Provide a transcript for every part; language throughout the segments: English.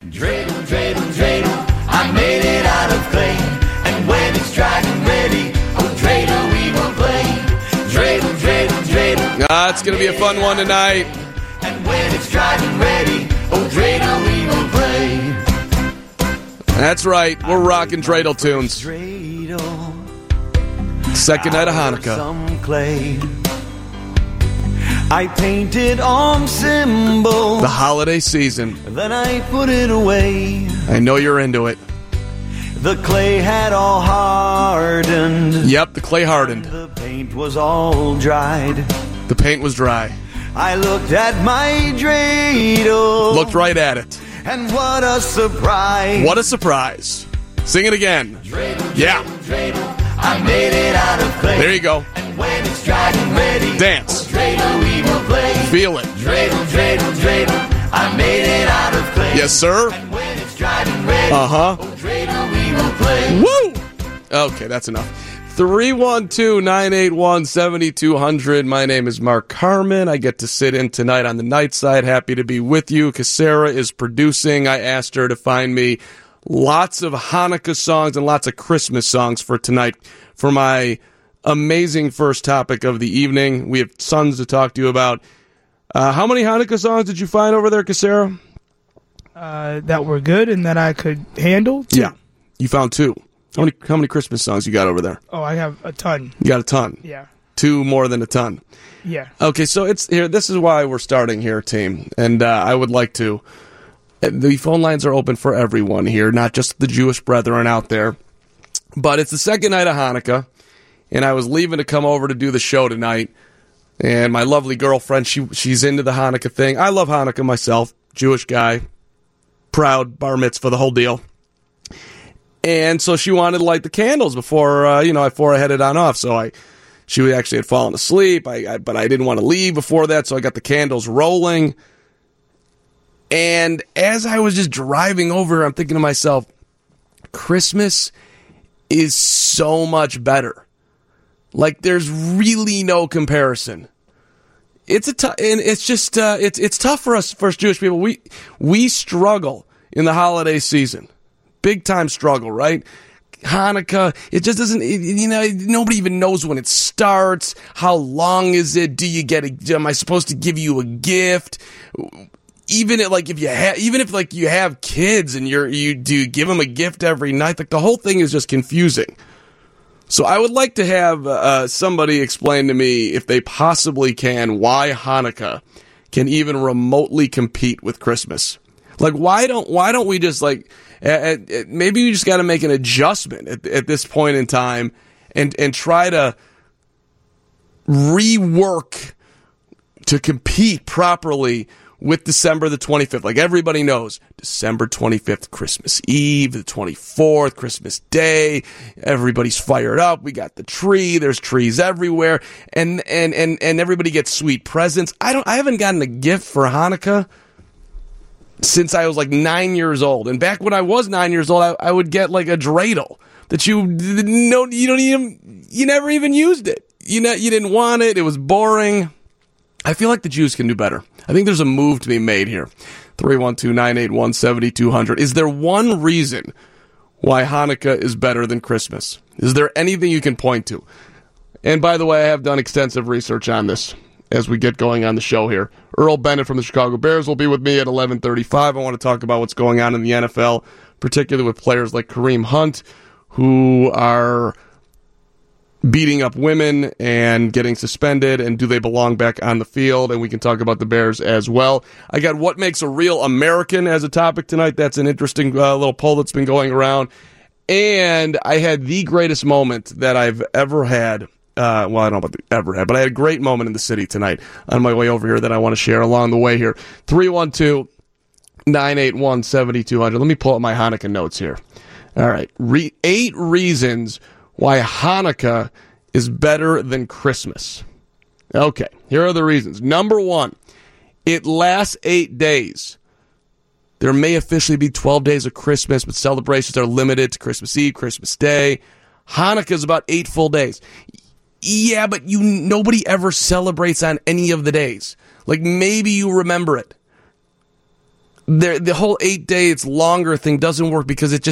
Dreidel, dreidel, dreidel, I made it out of clay. And when it's dried and ready, oh dreidel, we will play. Dreidel, dreidel, dreidel. It's going to be a fun one tonight. And when it's dried and ready, oh dreidel, we will play. That's right. We're rocking dreidel tunes. Dreidel. Second night of Hanukkah. Some clay. I painted on symbol. The holiday season. Then I put it away. I know you're into it. The clay had all hardened. Yep, the clay hardened. The paint was all dried. The paint was dry. I looked at my dreidel. Looked right at it. And what a surprise. What a surprise. Sing it again. Dreidel, yeah. Dreidel, dreidel, I made it out of clay. There you go. And when it's dried and ready, dance. Oh, dreidel, we will play. Feel it. Dreidel, dreidel, dreidel, I made it out of clay. Yes, sir. And when it's dried and ready, uh-huh. Oh, dreidel, we will play. Woo! Okay, that's enough. 312-981-7200. My name is Mark Carman. I get to sit in tonight on the night side. Happy to be with you. Casera is producing. I asked her to find me lots of Hanukkah songs and lots of Christmas songs for tonight for my amazing first topic of the evening. We have tons to talk to you about. How many Hanukkah songs did you find over there, Casera? That were good and that I could handle? 2. Yeah, you found 2. How many Christmas songs you got over there? Oh, I have a ton. You got a ton? Yeah. 2 more than a ton? Yeah. Okay, so it's here. This is why we're starting here, team. And I would like to... The phone lines are open for everyone here, not just the Jewish brethren out there. But it's the second night of Hanukkah, and I was leaving to come over to do the show tonight. And my lovely girlfriend, she's into the Hanukkah thing. I love Hanukkah myself. Jewish guy. Proud, bar mitzvah, the whole deal. And so she wanted to light the candles before I headed on off. So she actually had fallen asleep, but I didn't want to leave before that, so I got the candles rolling. And as I was just driving over, I'm thinking to myself, Christmas is so much better. Like, there's really no comparison. It's tough for us Jewish people. We struggle in the holiday season. Big time struggle, right? Hanukkah, it just doesn't, nobody even knows when it starts. How long is it? Am I supposed to give you a gift? Even if you have kids and you give them a gift every night, like the whole thing is just confusing. So I would like to have somebody explain to me, if they possibly can, why Hanukkah can even remotely compete with Christmas. Like, why don't we just maybe we just got to make an adjustment at this point in time and try to rework to compete properly with December the 25th. Like everybody knows, December 25th, Christmas Eve, the 24th, Christmas Day. Everybody's fired up. We got the tree. There's trees everywhere. And everybody gets sweet presents. I haven't gotten a gift for Hanukkah since I was like 9 years old. And back when I was 9 years old, I would get like a dreidel that you never even used it. You didn't want it. It was boring. I feel like the Jews can do better. I think there's a move to be made here. 312-981-7200. Is there one reason why Hanukkah is better than Christmas? Is there anything you can point to? And by the way, I have done extensive research on this as we get going on the show here. Earl Bennett from the Chicago Bears will be with me at 11:35. I want to talk about what's going on in the NFL, particularly with players like Kareem Hunt, who are beating up women and getting suspended, and do they belong back on the field? And we can talk about the Bears as well. I got what makes a real American as a topic tonight. That's an interesting little poll that's been going around. And I had the greatest moment that I've ever had. I don't know about ever had, but I had a great moment in the city tonight on my way over here that I want to share along the way here. 312-981-7200. Let me pull up my Hanukkah notes here. All right. 8 reasons why Hanukkah is better than Christmas. Okay, here are the reasons. Number 1, it lasts 8 days. There may officially be 12 days of Christmas, but celebrations are limited to Christmas Eve, Christmas Day. Hanukkah is about 8 full days. Yeah, but nobody ever celebrates on any of the days. Like, maybe you remember it. the whole 8-day, it's longer thing doesn't work because it's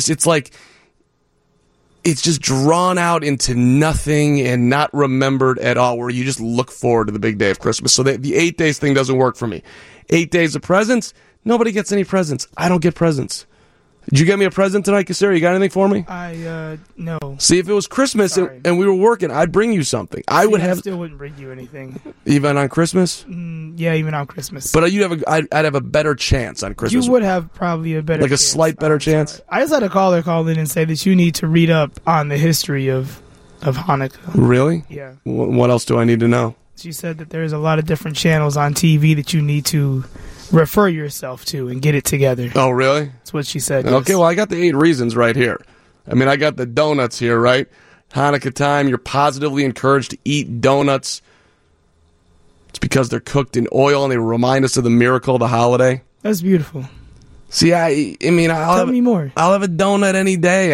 just drawn out into nothing and not remembered at all, where you just look forward to the big day of Christmas. So the 8 days thing doesn't work for me. 8 days of presents, nobody gets any presents. I don't get presents. Did you get me a present tonight, Kasera? You got anything for me? No. See, if it was Christmas and we were working, I'd bring you something. I still wouldn't bring you anything. Even on Christmas? Yeah, even on Christmas. But I'd have a better chance on Christmas. You would have probably a better chance. Like a slight better chance? I just had a caller call in and say that you need to read up on the history of Hanukkah. Really? Yeah. What else do I need to know? She said that there's a lot of different channels on TV that you need to refer yourself to and get it together. Oh, really? That's what she said. Okay, well, I got the 8 reasons right here. I mean, I got the donuts here, right? Hanukkah time, you're positively encouraged to eat donuts. It's because they're cooked in oil and they remind us of the miracle of the holiday. That's beautiful. See, I mean, tell me more. I'll have a donut any day.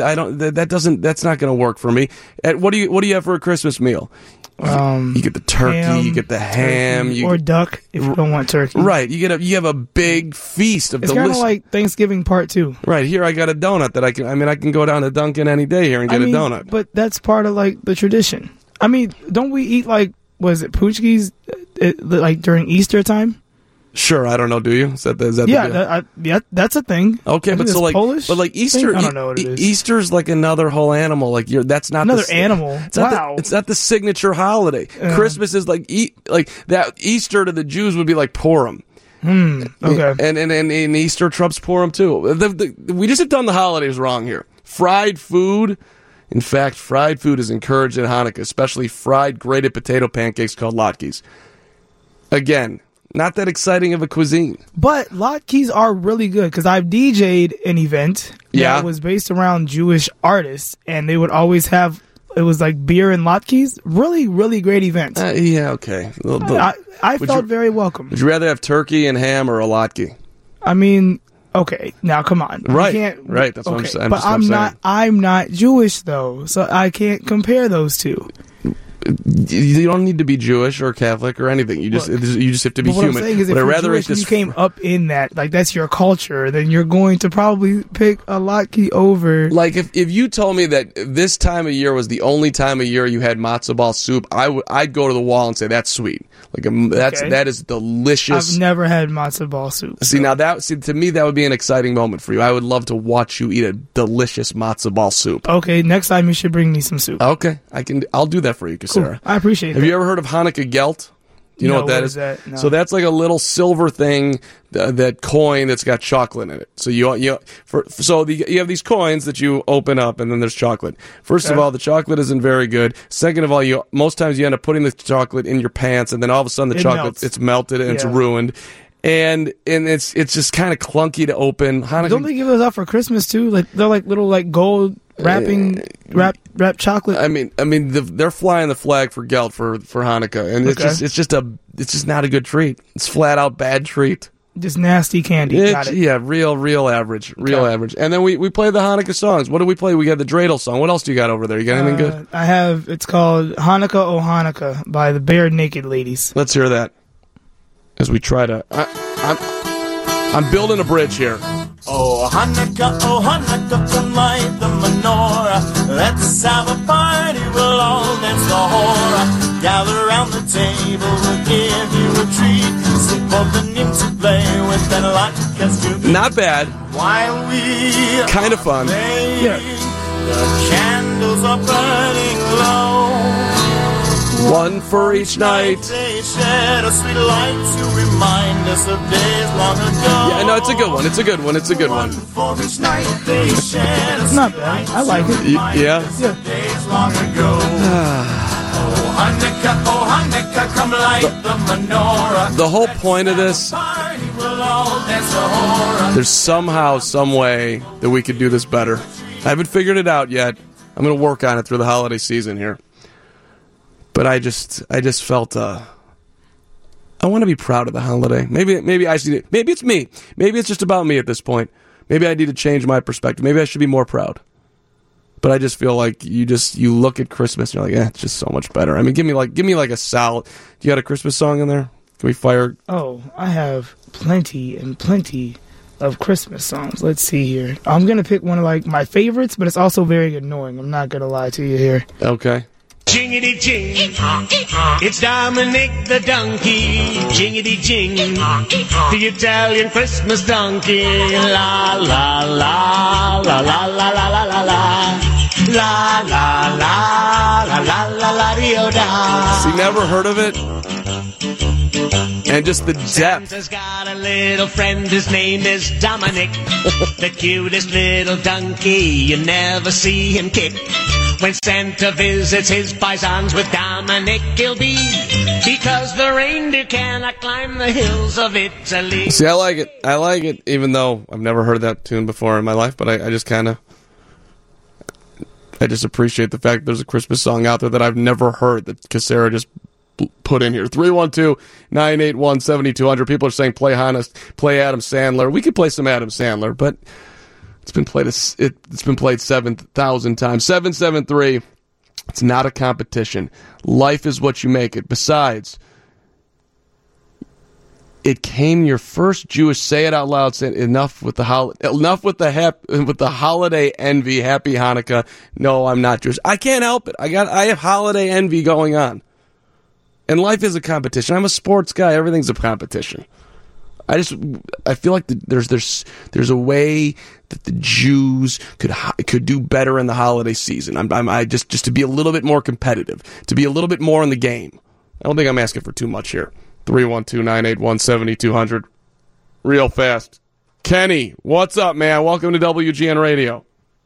That's not going to work for me. What do you have for a Christmas meal? You get the turkey, ham, you get the ham, or duck if you don't want turkey. Right, you have a big feast of delicious. It's kind of like Thanksgiving Part 2. Right, here I got a donut that I can go down to Dunkin' any day here and get a donut. But that's part of like the tradition. I mean, don't we eat like, was it Poochkies like during Easter time? Sure, I don't know. Do you? Is that that's a thing. Okay, but so like Polish, but like Easter, I don't know what it is. Easter's like another whole animal. Like that's not another animal. It's not the signature holiday. Christmas is like that. Easter to the Jews would be like Purim. Okay, and Easter trumps Purim too. We just have done the holidays wrong here. Fried food. In fact, fried food is encouraged in Hanukkah, especially fried grated potato pancakes called latkes. Again, not that exciting of a cuisine. But latkes are really good because I've DJ'd an event that was based around Jewish artists, and they would always have, it was like beer and latkes. Really, really great event. Yeah, okay. I felt very welcome. Would you rather have turkey and ham or a latke? I mean, okay, now come on. Right, right. That's what I'm saying. But I'm not Jewish though, so I can't compare those two. You don't need to be Jewish or Catholic or anything. You just have to be human. What I'm saying is, if you're Jewish and you came up in that, like that's your culture, then you're going to probably pick a latke over. Like if you told me that this time of year was the only time of year you had matzo ball soup, I'd go to the wall and say that's sweet. Like that is delicious. I've never had matzo ball soup. See now to me that would be an exciting moment for you. I would love to watch you eat a delicious matzo ball soup. Okay, next time you should bring me some soup. Okay, I'll do that for you, Kasera. Cool. I appreciate it. Have you ever heard of Hanukkah Gelt? Do you know what that is? No. So that's like a little silver thing, that coin that's got chocolate in it. So you have these coins that you open up, and then there's chocolate. First of all, the chocolate isn't very good. Second of all, most times you end up putting the chocolate in your pants, and then all of a sudden the chocolate melts. It's melted and it's ruined. And it's just kind of clunky to open. Hanukkah, don't they give those out for Christmas too? Like they're like little like gold wrap chocolate. I mean, they're flying the flag for Gelt for Hanukkah, and it's just not a good treat. It's flat out bad treat. Just nasty candy. Got it. Yeah, real average, average. And then we play the Hanukkah songs. What do we play? We got the dreidel song. What else do you got over there? You got anything good? I have. It's called Hanukkah Oh Hanukkah by the Bare Naked Ladies. Let's hear that. As we try to, I'm building a bridge here. Oh Hanukkah, come light the menorah. Let's have a party, we'll all dance the hora. Gather around the table, we'll give you a treat. Sit both the name to play with and latkes to be. Not bad. While we kind of fun. The candles are burning low. One for each night. They shed a sweet light to remind us of days long ago. Yeah, no, it's a good one. It's a good one. For each night they shed a it's not bad. I like it. Yeah. Days long ago. Oh Hanukkah, come light the menorah. The whole point of this, there's somehow, some way that we could do this better. I haven't figured it out yet. I'm going to work on it through the holiday season here. But I just felt I want to be proud of the holiday. Maybe I should. Maybe it's me. Maybe it's just about me at this point. Maybe I need to change my perspective. Maybe I should be more proud. But I just feel like you look at Christmas and you're like, it's just so much better. I mean, give me like a salad. Do you got a Christmas song in there? Can we fire? Oh, I have plenty and plenty of Christmas songs. Let's see here. I'm going to pick one of like my favorites, but it's also very annoying. I'm not going to lie to you here. Okay. Jingity jing, it's Dominic the donkey. Jingity jing, the Italian Christmas donkey. La la la la la la la la la la. La la la la la la la da. See, never heard of it? And just the depth. Santa's got a little friend, his name is Dominic. The cutest little donkey, you never see him kick. When Santa visits his paisans with Dominic, he'll be, because the reindeer cannot climb the hills of Italy. See, I like it. I like it, even though I've never heard that tune before in my life, but I just kind of... I just appreciate the fact that there's a Christmas song out there that I've never heard that Casera just put in here. 312-981-7200. People are saying play Adam Sandler. We could play some Adam Sandler, but it's been played 7,000 times. 773. It's not a competition. Life is what you make it. Besides, it came your first Jewish, say it out loud, saying enough with the holiday envy. Happy Hanukkah. No, I'm not Jewish. I can't help it. I have holiday envy going on. And life is a competition. I'm a sports guy. Everything's a competition. I feel like there's a way that the Jews could do better in the holiday season. I just to be a little bit more competitive, to be a little bit more in the game. I don't think I'm asking for too much here. 312-981-7200. Real fast. Kenny, what's up, man? Welcome to WGN Radio.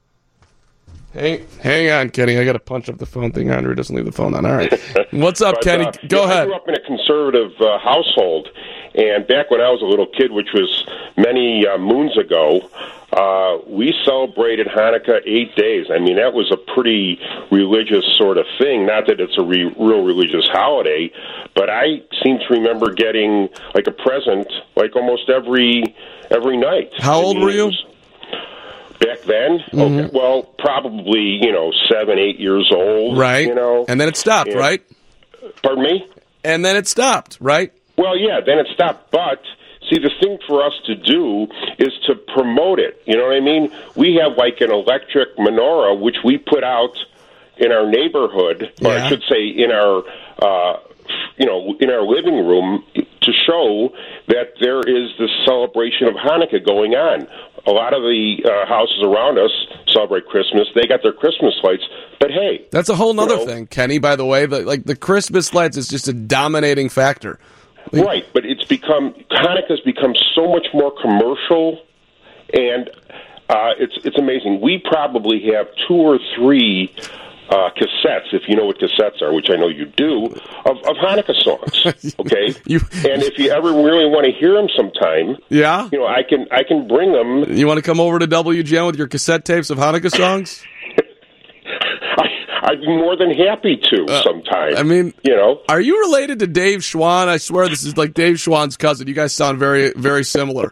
Hang on, Kenny. I got to punch up the phone thing. Andrew doesn't leave the phone on. All right. What's up, Kenny? Go ahead. I grew up in a conservative household, and back when I was a little kid, which was many moons ago, we celebrated Hanukkah 8 days. I mean, that was a pretty religious sort of thing. Not that it's a real religious holiday, but I seem to remember getting like a present like almost every night. How old were you? Back then? Mm-hmm. Okay, well, probably, 7, 8 years old. Right. And then it stopped, right? Pardon me? And then it stopped, right? Well, yeah, then it stopped. But, see, the thing for us to do is to promote it. You know what I mean? We have like an electric menorah, which we put out in our neighborhood, or I should say in our, in our living room to show that there is this celebration of Hanukkah going on. A lot of the houses around us celebrate Christmas. They got their Christmas lights, but hey, that's a whole other thing, Kenny. By the way, the Christmas lights is just a dominating factor, right? But Hanukkah's become so much more commercial, and it's amazing. We probably have 2 or 3 cassettes, if you know what cassettes are, which I know you do, of Hanukkah songs. Okay, and if you ever really want to hear them sometime, I can bring them. You want to come over to WGN with your cassette tapes of Hanukkah songs? I'd be more than happy to sometime. I mean, are you related to Dave Schwann? I swear this is like Dave Schwann's cousin. You guys sound very, very similar.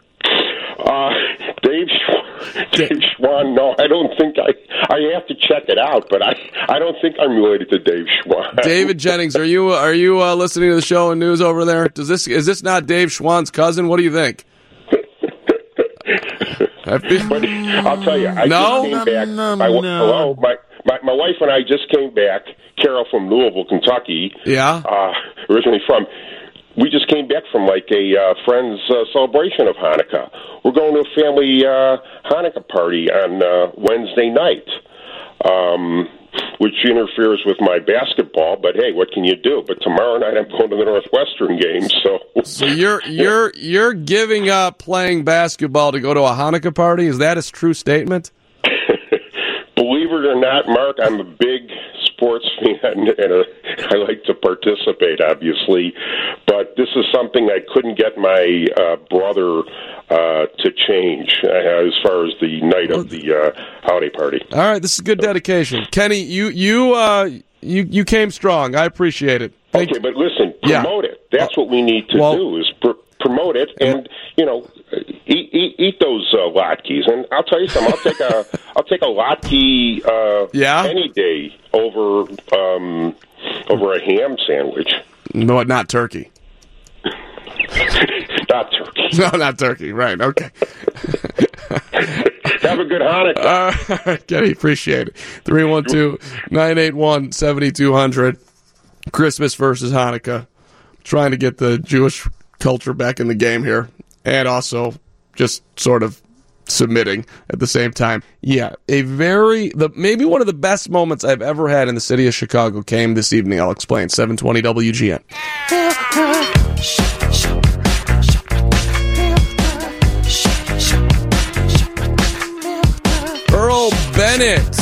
Dave Schwann, no, I don't think I have to check it out, but I don't think I'm related to Dave Schwann. David Jennings, are you listening to the show and news over there? Is this not Dave Schwann's cousin? What do you think? But I'll tell you, I just came back. Hello, my wife and I just came back. Carol from Louisville, Kentucky. Yeah, originally from. We just came back from like a friend's celebration of Hanukkah. We're going to a family Hanukkah party on Wednesday night, which interferes with my basketball. But hey, what can you do? But tomorrow night I'm going to the Northwestern game. So you're giving up playing basketball to go to a Hanukkah party? Is that a true statement? Believe it or not, Mark, I'm a big sports fan, and I like to participate, obviously. But this is something I couldn't get my brother to change as far as the night of the holiday party. All right, this is good dedication, Kenny. You came strong. I appreciate it. Okay, but listen, promote it. That's what we need to do is promote it, and eat those latkes. And I'll tell you something. I'll take a latke any day over a ham sandwich. No, not turkey. Not turkey. No, not turkey. Right. Okay. Have a good Hanukkah. Kenny, appreciate it. 312-981-7200. Christmas versus Hanukkah. Trying to get the Jewish culture back in the game here. And also just sort of submitting at the same time. Yeah, maybe one of the best moments I've ever had in the city of Chicago came this evening. I'll explain. 720 WGN. Earl Bennett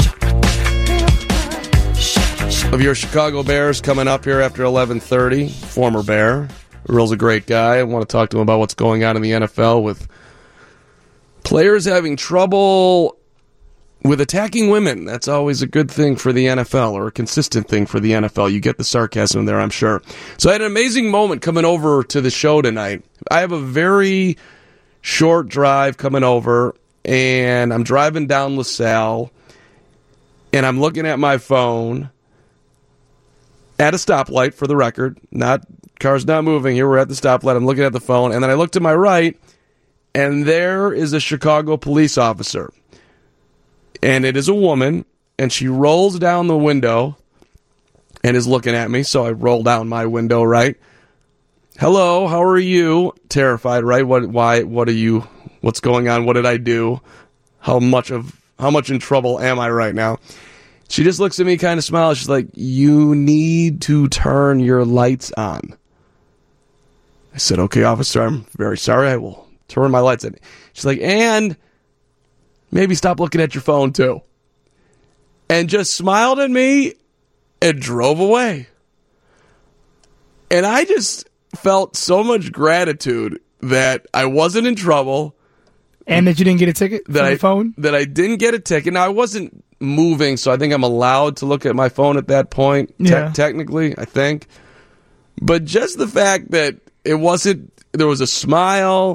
of your Chicago Bears coming up here after 11:30. Former Bear. Earl's a great guy. I want to talk to him about what's going on in the NFL with players having trouble with attacking women. That's always a good thing for the NFL, or a consistent thing for the NFL. You get the sarcasm there, I'm sure. So I had an amazing moment coming over to the show tonight. I have a very short drive coming over, and I'm driving down LaSalle, and I'm looking at my phone at a stoplight, for the record. Car's not moving here. We're at the stoplight. I'm looking at the phone, and then I look to my right, and there is a Chicago police officer. And it is a woman, and she rolls down the window and is looking at me, so I roll down my window, right? Hello, how are you? Terrified, right? What are you? What's going on? What did I do? How much in trouble am I right now? She just looks at me, kind of smiles. She's like, you need to turn your lights on. I said, okay, officer, I'm very sorry. I will turn my lights on. She's like, and maybe stop looking at your phone too. And just smiled at me and drove away. And I just felt so much gratitude that I wasn't in trouble. And that you didn't get a ticket for your phone? That I didn't get a ticket. Now, I wasn't moving, so I think I'm allowed to look at my phone at that point, technically, I think. But just the fact that it wasn't, there was a smile,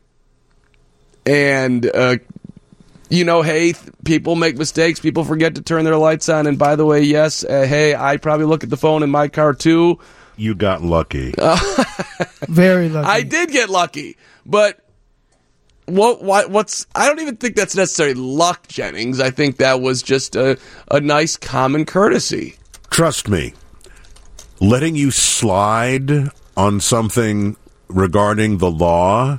and, hey, people make mistakes, people forget to turn their lights on, and by the way, yes, hey, I probably look at the phone in my car too. You got lucky. Very lucky. I did get lucky, but what's I don't even think that's necessarily luck, Jennings. I think that was just a nice common courtesy. Trust me, letting you slide on something regarding the law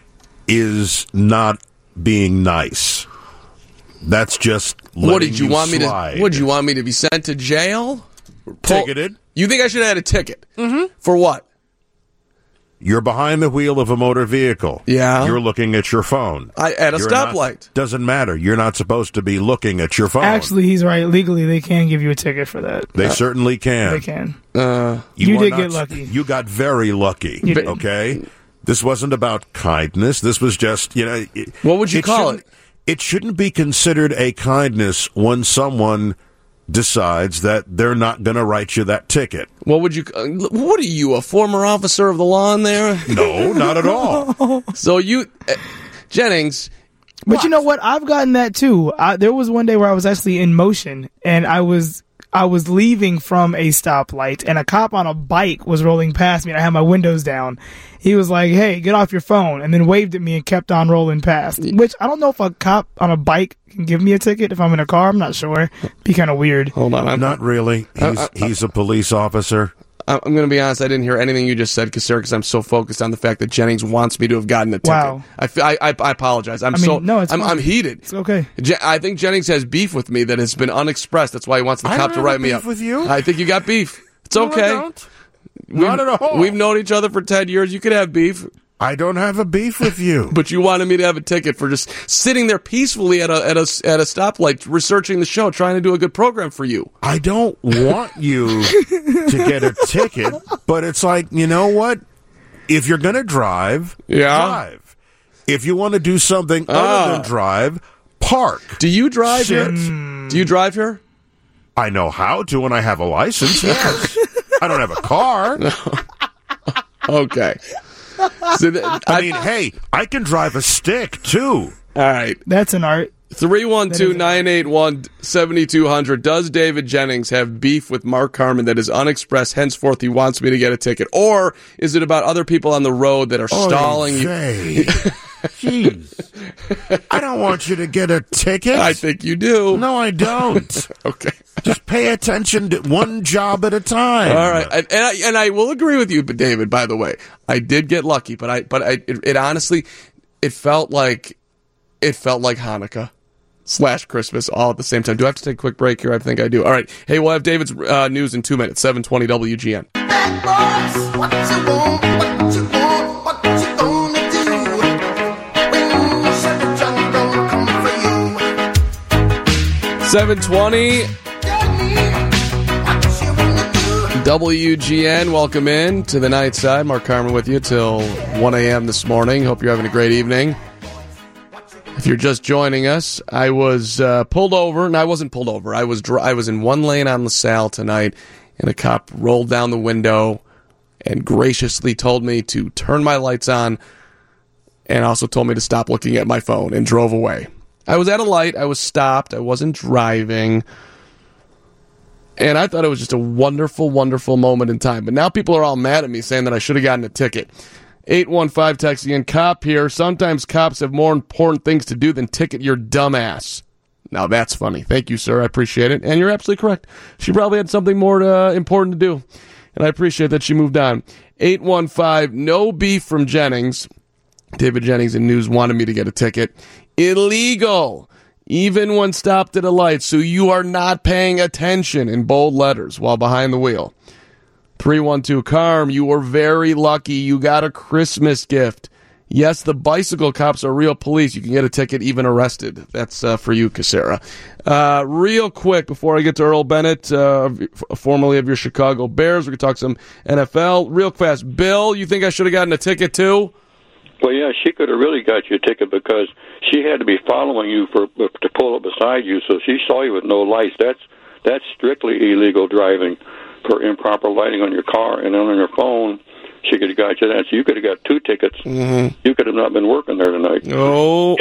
is not being nice. That's just letting what did you want slide. me to? What did you want me to be sent to jail? Ticketed. You think I should have had a ticket? Mm-hmm. For what? You're behind the wheel of a motor vehicle. Yeah. You're looking at your phone. At a stoplight. Doesn't matter. You're not supposed to be looking at your phone. Actually, he's right. Legally, they can give you a ticket for that. They certainly can. They can. You did get lucky. You got very lucky. You did. Okay? This wasn't about kindness. This was just, What would you call it? It shouldn't be considered a kindness when someone decides that they're not going to write you that ticket. What would you? What are you, a former officer of the law in there? No, not at all. So you, Jennings. But you know what? I've gotten that too. There was one day where I was actually in motion, and I was leaving from a stoplight, and a cop on a bike was rolling past me, and I had my windows down. He was like, hey, get off your phone, and then waved at me and kept on rolling past. Which, I don't know if a cop on a bike can give me a ticket if I'm in a car. I'm not sure. Be kind of weird. Hold on. Not really. He's a police officer. I'm going to be honest. I didn't hear anything you just said, because I'm so focused on the fact that Jennings wants me to have gotten a ticket. Wow. I apologize. I'm heated. It's okay. I think Jennings has beef with me that has been unexpressed. That's why he wants the cop to write me up. With you? I think you got beef. It's okay. I don't. Not at all. We've known each other for 10 years. You could have beef. I don't have a beef with you. But you wanted me to have a ticket for just sitting there peacefully at a stoplight, researching the show, trying to do a good program for you. I don't want you to get a ticket, but it's like, you know what? If you're going to drive, drive. If you want to do something other than drive, park. Do you drive here? Do you drive here? I know how to when I have a license, yes. I don't have a car. No. Okay. So hey, I can drive a stick, too. All right. That's an art. 312-981-7200. Does David Jennings have beef with Mark Harmon that is unexpressed? Henceforth, he wants me to get a ticket. Or is it about other people on the road that are stalling you? Jeez. I don't want you to get a ticket. I think you do. No, I don't. Okay. Just pay attention to one job at a time. All right. And I will agree with you, but David, by the way, I did get lucky, but it honestly, it felt like Hanukkah / Christmas all at the same time. Do I have to take a quick break here? I think I do. All right. Hey, we'll have David's news in 2 minutes. 720 WGN. Bad boys, what you want, what you want, what you gonna do when Chevy John don't come for you? 720 Tell me what you wanna do. WGN. Welcome in to the night side. Mark Harmon with you till 1 a.m. this morning. Hope you're having a great evening. If you're just joining us, I was pulled over, and I wasn't pulled over. I was in one lane on LaSalle tonight, and a cop rolled down the window and graciously told me to turn my lights on and also told me to stop looking at my phone and drove away. I was at a light. I was stopped. I wasn't driving. And I thought it was just a wonderful, wonderful moment in time. But now people are all mad at me saying that I should have gotten a ticket. 815 texting in, cop here. Sometimes cops have more important things to do than ticket your dumb ass. Now that's funny. Thank you, sir. I appreciate it. And you're absolutely correct. She probably had something more important to do. And I appreciate that she moved on. 815, no beef from Jennings. David Jennings in news wanted me to get a ticket. Illegal. Even when stopped at a light. So you are not paying attention in bold letters while behind the wheel. 312, Carm, you were very lucky. You got a Christmas gift. Yes, the bicycle cops are real police. You can get a ticket, even arrested. That's for you, Casera. Real quick, before I get to Earl Bennett, formerly of your Chicago Bears, we can talk some NFL. Real fast, Bill, you think I should have gotten a ticket too? Well, yeah, she could have really got you a ticket because she had to be following you to pull up beside you, so she saw you with no lights. That's strictly illegal driving for improper lighting on your car, and then on your phone, she could have got you that. So you could have got 2 tickets. Mm-hmm. You could have not been working there tonight. Oh,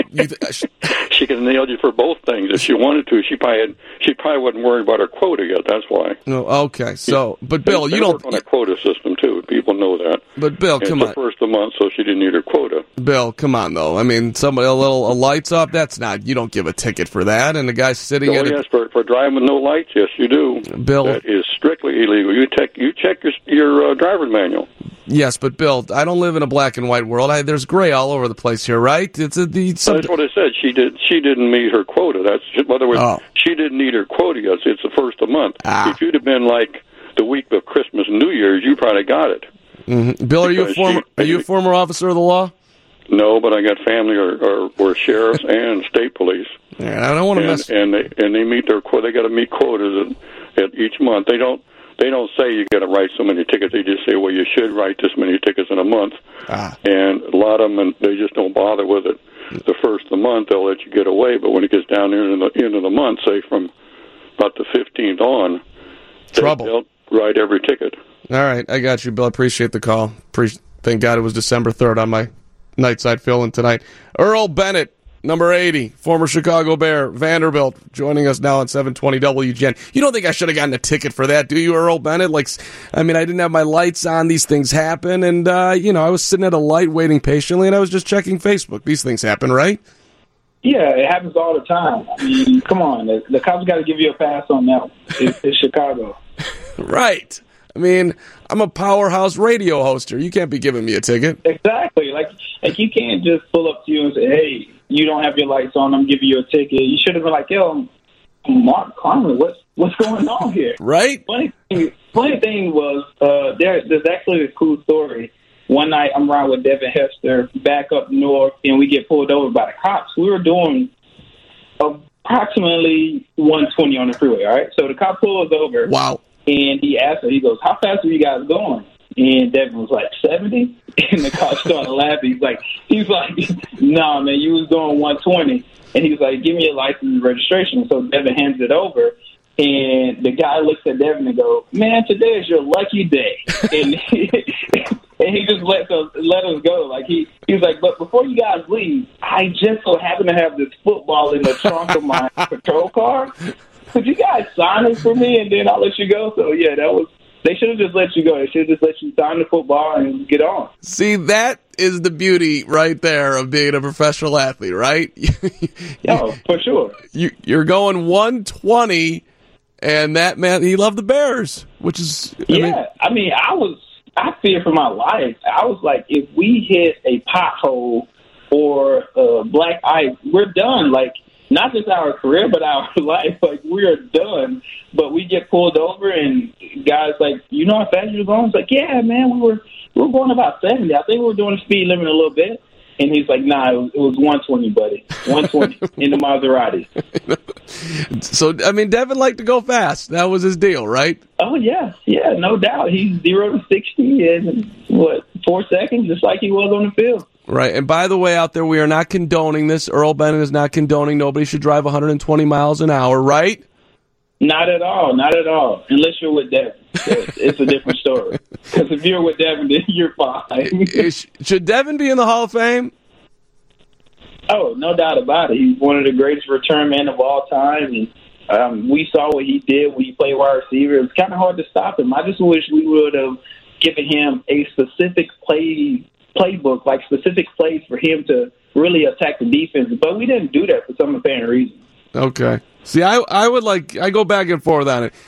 she could have nailed you for both things if she wanted to. She probably wasn't worried about her quota yet. That's why. No, okay. So, but Bill, you don't work on a quota system too. People know that. But Bill, come on. It's the first of the month, so she didn't need her quota. Bill, come on though. I mean, somebody a lights up. That's not. You don't give a ticket for that. And the guy's sitting at. Yes, for driving with no lights. Yes, you do. Bill, that is strictly illegal. You check your driver's manual. Yes, but Bill, I don't live in a black and white world. There's gray all over the place here, right? That's what I said. She didn't meet her quota. In other words, she didn't need her quota yet. It's the first of the month. If you'd have been like the week of Christmas and New Year's, you probably got it. Mm-hmm. Bill, are you a former officer of the law? No, but I got family or sheriffs and state police. Yeah, I don't want to mess. And they meet their quota. They got to meet quotas at each month. They don't say you got to write so many tickets. They just say, well, you should write this many tickets in a month. And a lot of them, they just don't bother with it. The first of the month, they'll let you get away. But when it gets down there in the end of the month, say from about the 15th on, they'll write every ticket. All right, I got you, Bill. I appreciate the call. Thank God it was December 3rd on my nightside fill-in tonight. Earl Bennett, number 80, former Chicago Bear, Vanderbilt, joining us now on 720 WGN. You don't think I should have gotten a ticket for that, do you, Earl Bennett? I didn't have my lights on. These things happen, and, I was sitting at a light waiting patiently, and I was just checking Facebook. These things happen, right? Yeah, it happens all the time. I mean, come on. The cops got to give you a pass on that one. It's Chicago. Right. I mean, I'm a powerhouse radio hoster. You can't be giving me a ticket. Exactly. Like you can't just pull up to you and say, hey, you don't have your lights on, I'm giving you a ticket. You should have been like, yo, Mark Conley, what's going on here? Right? Funny thing was, there's actually a cool story. One night I'm riding with Devin Hester back up north, and we get pulled over by the cops. We were doing approximately 120 on the freeway, all right? So the cop pulls us over. Wow. And he asked her, he goes, how fast are you guys going? And Devin was like, 70? And the cop started laughing. He's like, nah, man, you was going 120. And he was like, give me your license and registration. So Devin hands it over. And the guy looks at Devin and goes, man, today is your lucky day. And And he just let us go. Like he was like, but before you guys leave, I just so happen to have this football in the trunk of my patrol car. Could you guys sign it for me, and then I'll let you go? So yeah, they should have just let you go. They should have just let you sign the football and get on. See, that is the beauty right there of being a professional athlete, right? Yeah, for sure. You're going 120, and that man, he loved the Bears, which is I feared for my life. I was like, if we hit a pothole or black ice, we're done. Like, not just our career, but our life. Like, we're done. But we get pulled over, and guys like, you know how fast you're going? It's like, yeah, man, we were going about 70. I think we were doing the speed limit a little bit. And he's like, nah, it was 120, buddy. 120 in the Maserati. So, I mean, Devin liked to go fast. That was his deal, right? Oh, yeah. Yeah, no doubt. He's 0 to 60 in, 4 seconds, just like he was on the field. Right. And by the way, out there, we are not condoning this. Earl Bennett is not condoning nobody should drive 120 miles an hour, right? Not at all. Not at all. Unless you're with Devin. It's a different story. Because if you're with Devin, then you're fine. Should Devin be in the Hall of Fame? Oh, no doubt about it. He's one of the greatest return men of all time. And we saw what he did when he played wide receiver. It was kind of hard to stop him. I just wish we would have given him a specific playbook, like specific plays for him to really attack the defense. But we didn't do that for some apparent reason. Okay. See, I go back and forth on it.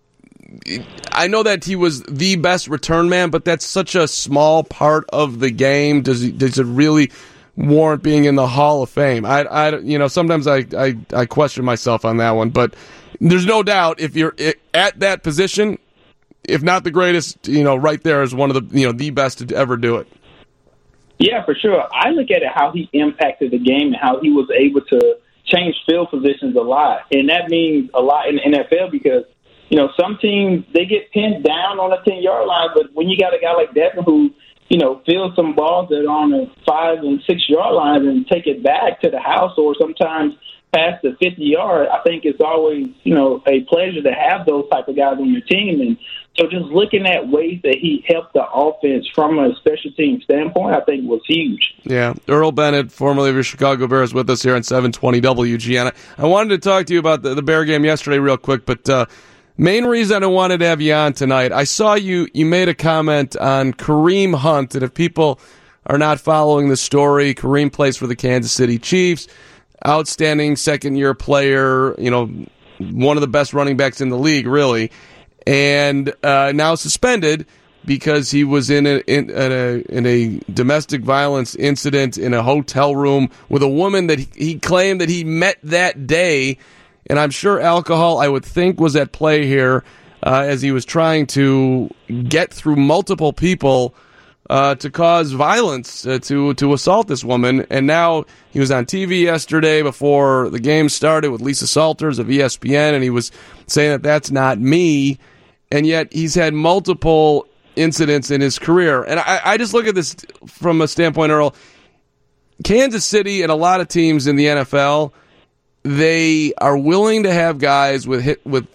I know that he was the best return man, but that's such a small part of the game. Does it really warrant being in the Hall of Fame? Sometimes I question myself on that one, but there's no doubt if you're at that position, if not the greatest, right there is one of the best to ever do it. Yeah, for sure. I look at it how he impacted the game and how he was able to change field positions a lot. And that means a lot in the NFL because, some teams, they get pinned down on the 10-yard line, but when you got a guy like Devin who, fields some balls that are on the 5 and 6 yard lines and take it back to the house or sometimes past the 50-yard, I think it's always, a pleasure to have those type of guys on your team. And so just looking at ways that he helped the offense from a special team standpoint, I think was huge. Yeah. Earl Bennett, formerly of your Chicago Bears, with us here on 720 WGN. I wanted to talk to you about the Bear game yesterday real quick, but main reason I wanted to have you on tonight, I saw you made a comment on Kareem Hunt, and if people are not following the story, Kareem plays for the Kansas City Chiefs, outstanding second-year player, one of the best running backs in the league, really, and now suspended because he was in a domestic violence incident in a hotel room with a woman that he claimed that he met that day. And I'm sure alcohol, I would think, was at play here as he was trying to get through multiple people to cause violence, to assault this woman. And now he was on TV yesterday before the game started with Lisa Salters of ESPN, and he was saying that that's not me. And yet he's had multiple incidents in his career. And I just look at this from a standpoint, Earl. Kansas City and a lot of teams in the NFL, they are willing to have guys with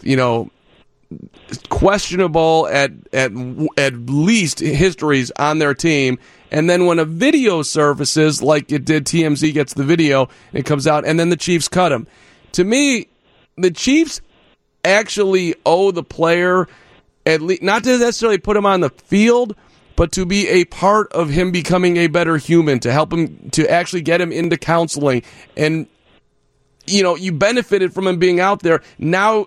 questionable at least histories on their team, and then when a video surfaces, like it did, TMZ gets the video, it comes out, and then the Chiefs cut him. To me, the Chiefs actually owe the player at least not to necessarily put him on the field, but to be a part of him becoming a better human, to help him, to actually get him into counseling. And you benefited from him being out there. Now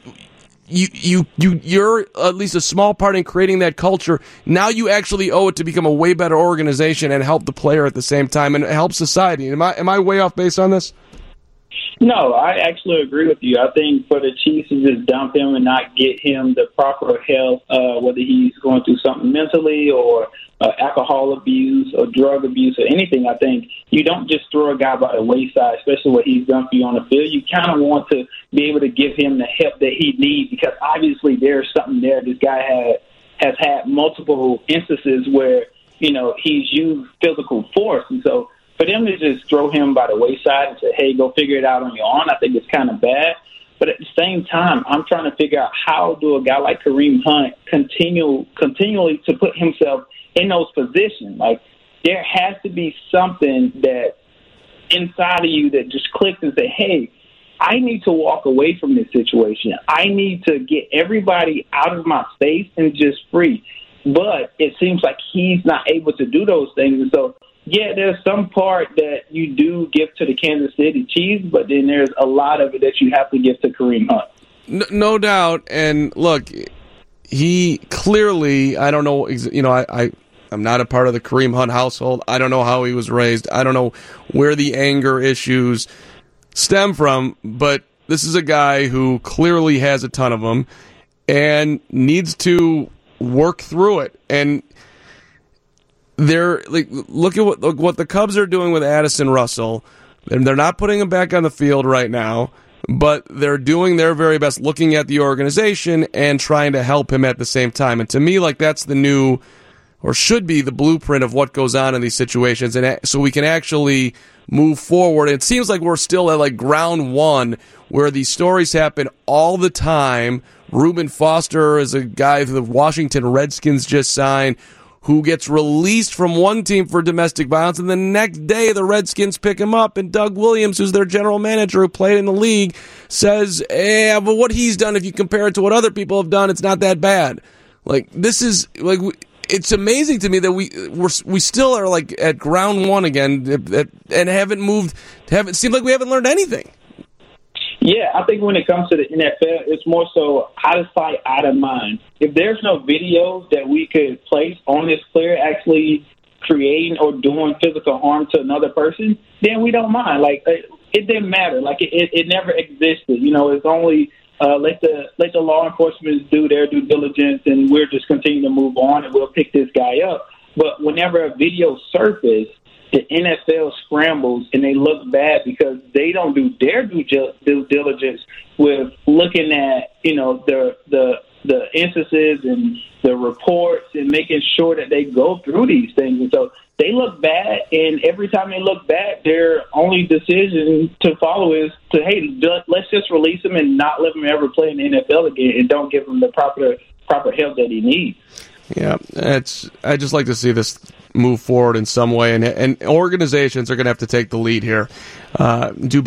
you're at least a small part in creating that culture. Now you actually owe it to become a way better organization and help the player at the same time and help society. Am I way off base on this? No, I actually agree with you. I think for the Chiefs to just dump him and not get him the proper help, whether he's going through something mentally or alcohol abuse or drug abuse or anything, I think you don't just throw a guy by the wayside, especially what he's done for you on the field. You kind of want to be able to give him the help that he needs because obviously there's something there. This guy has had multiple instances where, he's used physical force. And so for them to just throw him by the wayside and say, hey, go figure it out on your own, I think it's kind of bad. But at the same time, I'm trying to figure out how do a guy like Kareem Hunt continually to put himself in those positions. Like, there has to be something that inside of you that just clicks and say, hey, I need to walk away from this situation. I need to get everybody out of my space and just free. But it seems like he's not able to do those things. And so, yeah, there's some part that you do give to the Kansas City Chiefs, but then there's a lot of it that you have to give to Kareem Hunt. No doubt. And look, he clearly, I don't know, I'm not a part of the Kareem Hunt household. I don't know how he was raised. I don't know where the anger issues stem from, but this is a guy who clearly has a ton of them and needs to work through it. And they're like, look at what the Cubs are doing with Addison Russell. And they're not putting him back on the field right now, but they're doing their very best, looking at the organization and trying to help him at the same time. And to me, like, that's the new, or should be, the blueprint of what goes on in these situations, and so we can actually move forward. It seems like we're still at like ground one, where these stories happen all the time. Reuben Foster is a guy who the Washington Redskins just signed, who gets released from one team for domestic violence, and the next day the Redskins pick him up, and Doug Williams, who's their general manager who played in the league, says, but what he's done, if you compare it to what other people have done, it's not that bad. Like, this is, like, it's amazing to me that we still are like at ground one again and haven't moved. Seems like we haven't learned anything. Yeah, I think when it comes to the NFL, it's more so out of sight, out of mind. If there's no videos that we could place on this player actually creating or doing physical harm to another person, then we don't mind. Like, it didn't matter. Like, it never existed. You know, it's only let the law enforcement do their due diligence, and we're just continuing to move on, and we'll pick this guy up. But whenever a video surfaces, the NFL scrambles and they look bad because they don't do their due diligence with looking at, you know, the instances and the reports and making sure that they go through these things. And so they look bad, and every time they look bad, their only decision to follow is to, hey, let's just release him and not let him ever play in the NFL again, and don't give him the proper help that he needs. Yeah, I just like to see this move forward in some way, and organizations are going to have to take the lead here, do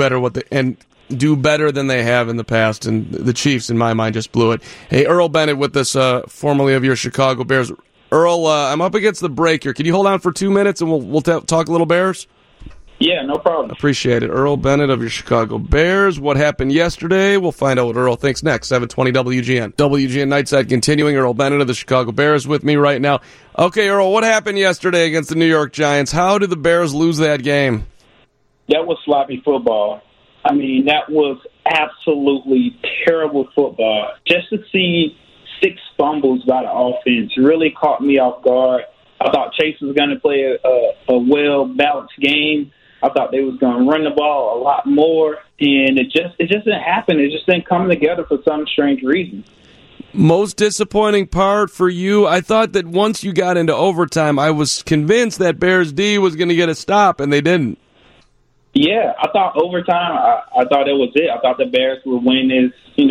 better than they have in the past. And the Chiefs, in my mind, just blew it. Hey, Earl Bennett with us, formerly of your Chicago Bears. Earl, I'm up against the break here. Can you hold on for 2 minutes and we'll talk a little Bears? Yeah, no problem. Appreciate it. Earl Bennett of your Chicago Bears. What happened yesterday? We'll find out what Earl thinks next. 720 WGN. WGN Nightside continuing. Earl Bennett of the Chicago Bears with me right now. Okay, Earl, what happened yesterday against the New York Giants? How did the Bears lose that game? That was sloppy football. I mean, that was absolutely terrible football. Just to see 6 fumbles by the offense really caught me off guard. I thought Chase was going to play a well-balanced game. I thought they was going to run the ball a lot more, and it just didn't happen. It just didn't come together for some strange reason. Most disappointing part for you? I thought that once you got into overtime, I was convinced that Bears D was going to get a stop, and they didn't. Yeah, I thought overtime, I thought that was it. I thought the Bears would win this,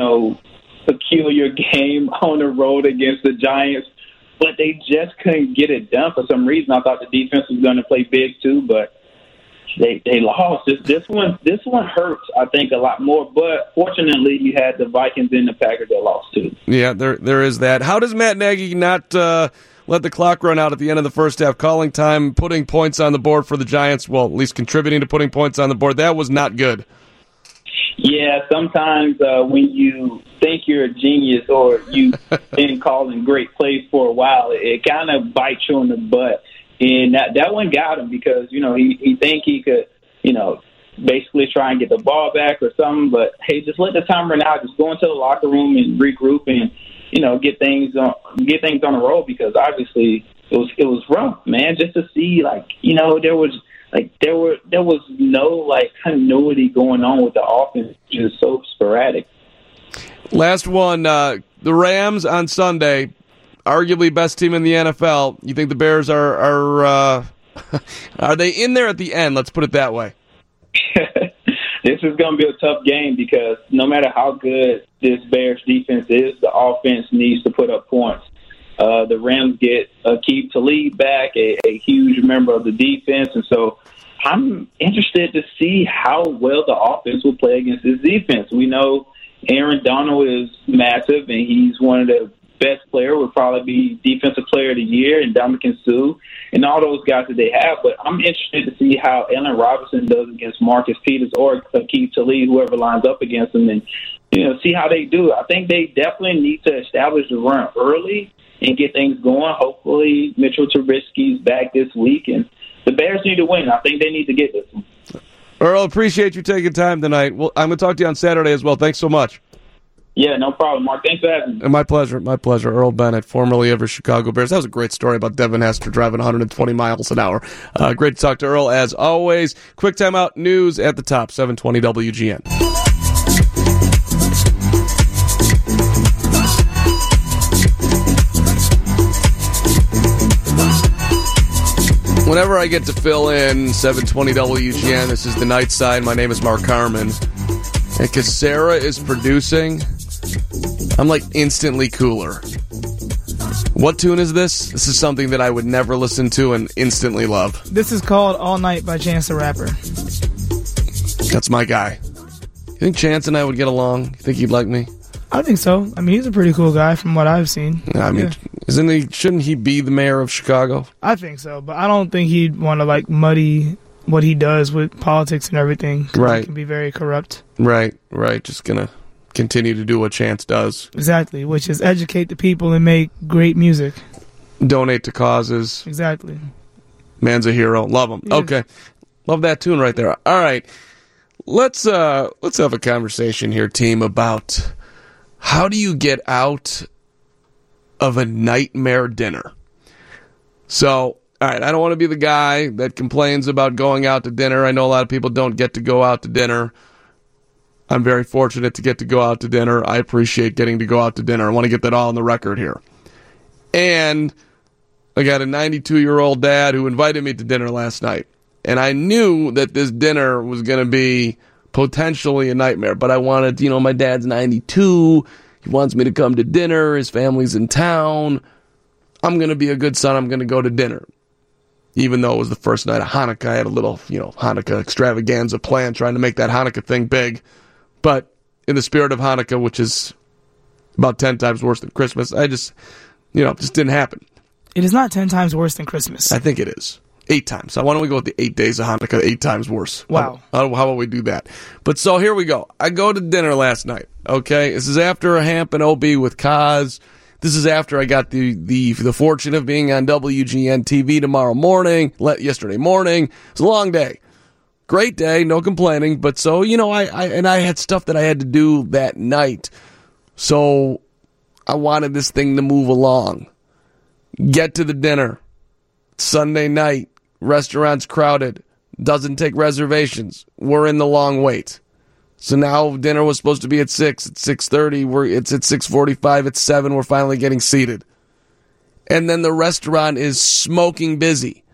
peculiar game on the road against the Giants, but they just couldn't get it done for some reason. I thought the defense was going to play big too, but they lost. This one hurts, I think, a lot more. But fortunately, you had the Vikings and the Packers that lost too. Yeah, there is that. How does Matt Nagy not let the clock run out at the end of the first half, calling time, putting points on the board for the Giants? Well, at least contributing to putting points on the board. That was not good. Yeah, sometimes when you think you're a genius or you've been calling great plays for a while, it kind of bites you in the butt. And that one got him because, he think he could, basically try and get the ball back or something. But, hey, just let the time run out. Just go into the locker room and regroup and, get things on the road, because obviously it was rough, man, just to see, there was no continuity going on with the offense. Just so sporadic. Last one, the Rams on Sunday, arguably best team in the NFL. You think the Bears are they in there at the end? Let's put it that way. This is going to be a tough game because no matter how good this Bears defense is, the offense needs to put up points. the Rams get Aqib Talib back, a huge member of the defense. And so I'm interested to see how well the offense will play against this defense. We know Aaron Donald is massive, and he's one of the best players, would probably be Defensive Player of the Year, and Ndamukong Suh, and all those guys that they have. But I'm interested to see how Allen Robinson does against Marcus Peters or Aqib Talib, whoever lines up against them, and see how they do. I think they definitely need to establish the run early and get things going. Hopefully, Mitchell Trubisky's back this week, and the Bears need to win. I think they need to get this one. Earl, appreciate you taking time tonight. Well, I'm going to talk to you on Saturday as well. Thanks so much. Yeah, no problem, Mark. Thanks for having me. My pleasure. My pleasure. Earl Bennett, formerly of the Chicago Bears. That was a great story about Devin Hester driving 120 miles an hour. Great to talk to Earl, as always. Quick timeout news at the top, 720 WGN. Whenever I get to fill in 720 WGN, this is the night side. My name is Mark Harmon. And because Sarah is producing, I'm like instantly cooler. What tune is this? This is something that I would never listen to and instantly love. This is called All Night by Chance the Rapper. That's my guy. You think Chance and I would get along? You think he'd like me? I think so. I mean, he's a pretty cool guy from what I've seen. I mean, shouldn't he be the mayor of Chicago? I think so, but I don't think he'd want to muddy what he does with politics and everything. Right. He can be very corrupt. Right. Just gonna continue to do what Chance does. Exactly, which is educate the people and make great music. Donate to causes. Exactly. Man's a hero. Love him. Yeah. Okay. Love that tune right there. All right. Let's have a conversation here, team, about how do you get out of a nightmare dinner? So, all right, I don't want to be the guy that complains about going out to dinner. I know a lot of people don't get to go out to dinner. I'm very fortunate to get to go out to dinner. I appreciate getting to go out to dinner. I want to get that all on the record here. And I got a 92-year-old dad who invited me to dinner last night. And I knew that this dinner was going to be potentially a nightmare. But I wanted, my dad's 92. He wants me to come to dinner. His family's in town. I'm going to be a good son. I'm going to go to dinner. Even though it was the first night of Hanukkah, I had a little, Hanukkah extravaganza plan, trying to make that Hanukkah thing big. But in the spirit of Hanukkah, which is about 10 times worse than Christmas, I just didn't happen. It is not 10 times worse than Christmas. I think it is. 8 times. So why don't we go with the 8 days of Hanukkah, 8 times worse? Wow. How about we do that? But so here we go. I go to dinner last night, okay? This is after a Hamp and OB with Kaz. This is after I got the fortune of being on WGN TV yesterday morning. It was a long day. Great day, no complaining. But so, I had stuff that I had to do that night. So I wanted this thing to move along. Get to the dinner. Sunday night. Restaurant's crowded. Doesn't take reservations. We're in the long wait. So now dinner was supposed to be at 6. It's 6:30. It's at 6:45. It's 7. We're finally getting seated. And then the restaurant is smoking busy.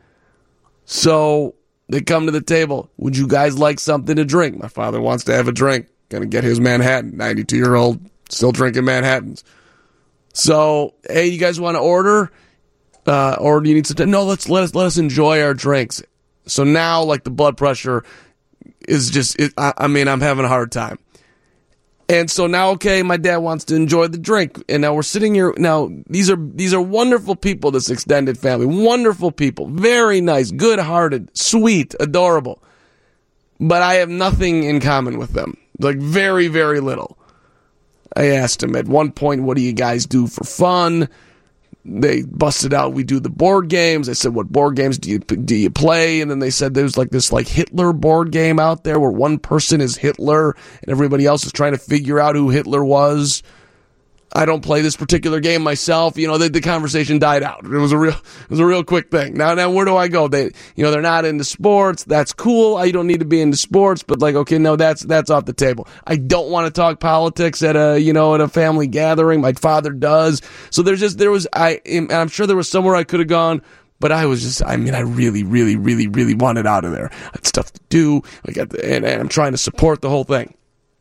So they come to the table. Would you guys like something to drink? My father wants to have a drink. Gonna get his Manhattan. 92-year-old, still drinking Manhattans. So, hey, you guys want to order? Or do you need some? No, let us enjoy our drinks. So now, the blood pressure is just. I'm having a hard time. And so now, okay, my dad wants to enjoy the drink, and now we're sitting here. Now these are wonderful people. This extended family, wonderful people, very nice, good-hearted, sweet, adorable. But I have nothing in common with them. Very, very little. I asked him at one point, "What do you guys do for fun?" They busted out, we do the board games. I said, what board games do you play? And then they said there's this Hitler board game out there where one person is Hitler and everybody else is trying to figure out who Hitler was. I don't play this particular game myself. The conversation died out. It was a real quick thing. Now where do I go? They're not into sports. That's cool. You don't need to be into sports, but okay, no, that's off the table. I don't want to talk politics at a family gathering. My father does. So I'm sure there was somewhere I could have gone, but I really, really, really, really wanted out of there. I had stuff to do. And I'm trying to support the whole thing.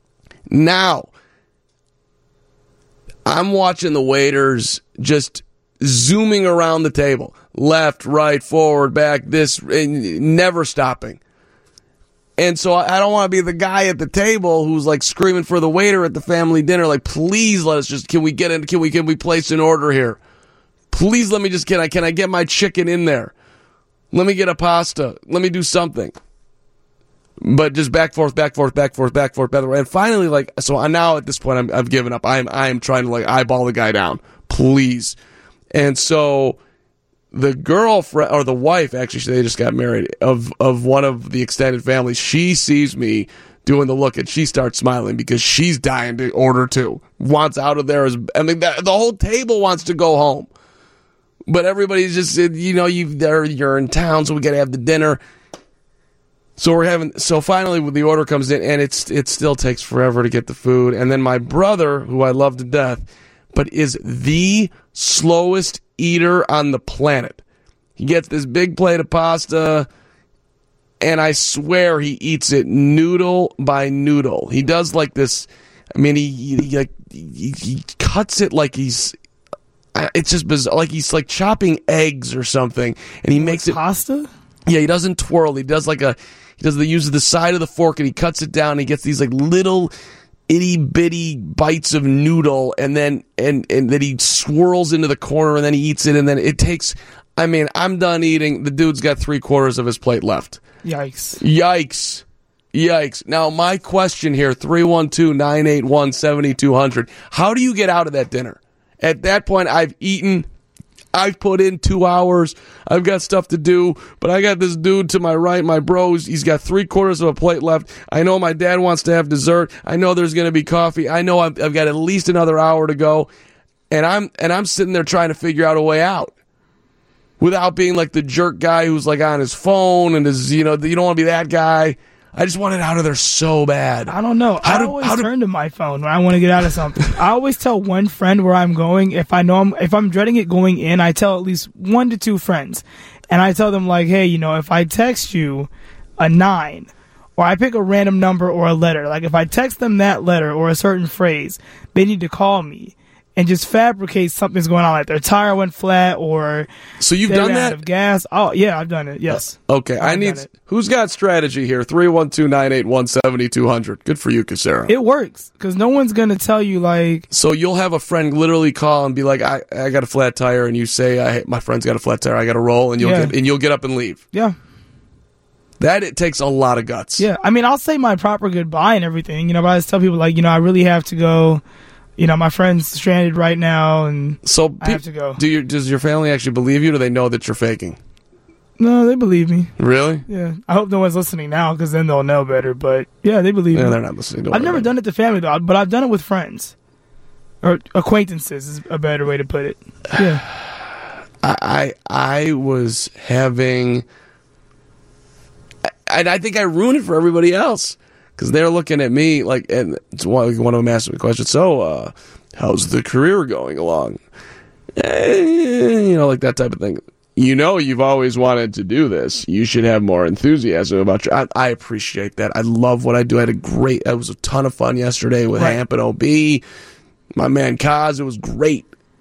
Now, I'm watching the waiters just zooming around the table. Left, right, forward, back, this, and never stopping. And so I don't want to be the guy at the table who's like screaming for the waiter at the family dinner, like, please let us just, can we place an order here? Please let me just, can I get my chicken in there? Let me get a pasta. Let me do something. But just back, forth. And finally, like, so now at this point, I've given up. I'm trying to like eyeball the guy down. Please. And so the girlfriend, or the wife, actually, they just got married, of one of the extended family, she sees me doing the look and she starts smiling because she's dying to order too. Wants out of there. The whole table wants to go home. But everybody's just, you're in town, so we got to have the dinner. So finally when the order comes in, and it still takes forever to get the food. And then my brother, who I love to death, but is the slowest eater on the planet. He gets this big plate of pasta, and I swear he eats it noodle by noodle. He does like this. I mean, he cuts it like he's. It's just bizarre. Like he's like chopping eggs or something, and he makes it pasta. Yeah, he doesn't twirl. He does uses the side of the fork, and he cuts it down. And he gets these like little itty bitty bites of noodle, and then he swirls into the corner, and then he eats it, and then it takes. I mean, I'm done eating. The dude's got 3/4 of his plate left. Yikes. Now, my question here, 312-981-7200. How do you get out of that dinner? At that point, I've eaten. I've put in 2 hours. I've got stuff to do, but I got this dude to my right, my bros. He's got 3/4 of a plate left. I know my dad wants to have dessert. I know there's going to be coffee. I know I've got at least another hour to go, and I'm sitting there trying to figure out a way out without being like the jerk guy who's like on his phone and is, you don't want to be that guy. I just want it out of there so bad. I don't know. I always turn to my phone when I want to get out of something. I always tell one friend where I'm going. If I'm dreading it going in, I tell at least 1 to 2 friends. And I tell them like, hey, if I text you a 9, or I pick a random number or a letter, like if I text them that letter or a certain phrase, they need to call me and just fabricate something's going on, like their tire went flat or so you've done that? Out of gas. Oh yeah, I've done it. Yes. Okay, who's got strategy here? 312-981-7200. Good for you, Casera. It works because no one's gonna tell you like. So you'll have a friend literally call and be like, "I got a flat tire," and you say, "My friend's got a flat tire. I got to roll," and you'll get up and leave. Yeah. That it takes a lot of guts. Yeah, I mean, I'll say my proper goodbye and everything, but I just tell people like, I really have to go. My friend's stranded right now, and so I have to go. Does your family actually believe you, or do they know that you're faking? No, they believe me. Really? Yeah. I hope no one's listening now, because then they'll know better. But yeah, they believe me. They're not listening. I've never done it to family though, but I've done it with friends or acquaintances is a better way to put it. Yeah. I was having, and I think I ruined it for everybody else. Because they're looking at me like, and one of them asked me a question. So, how's the career going along? Like that type of thing. You've always wanted to do this. You should have more enthusiasm about your. I appreciate that. I love what I do. It was a ton of fun yesterday with Hamp and OB. My man Kaz, it was great.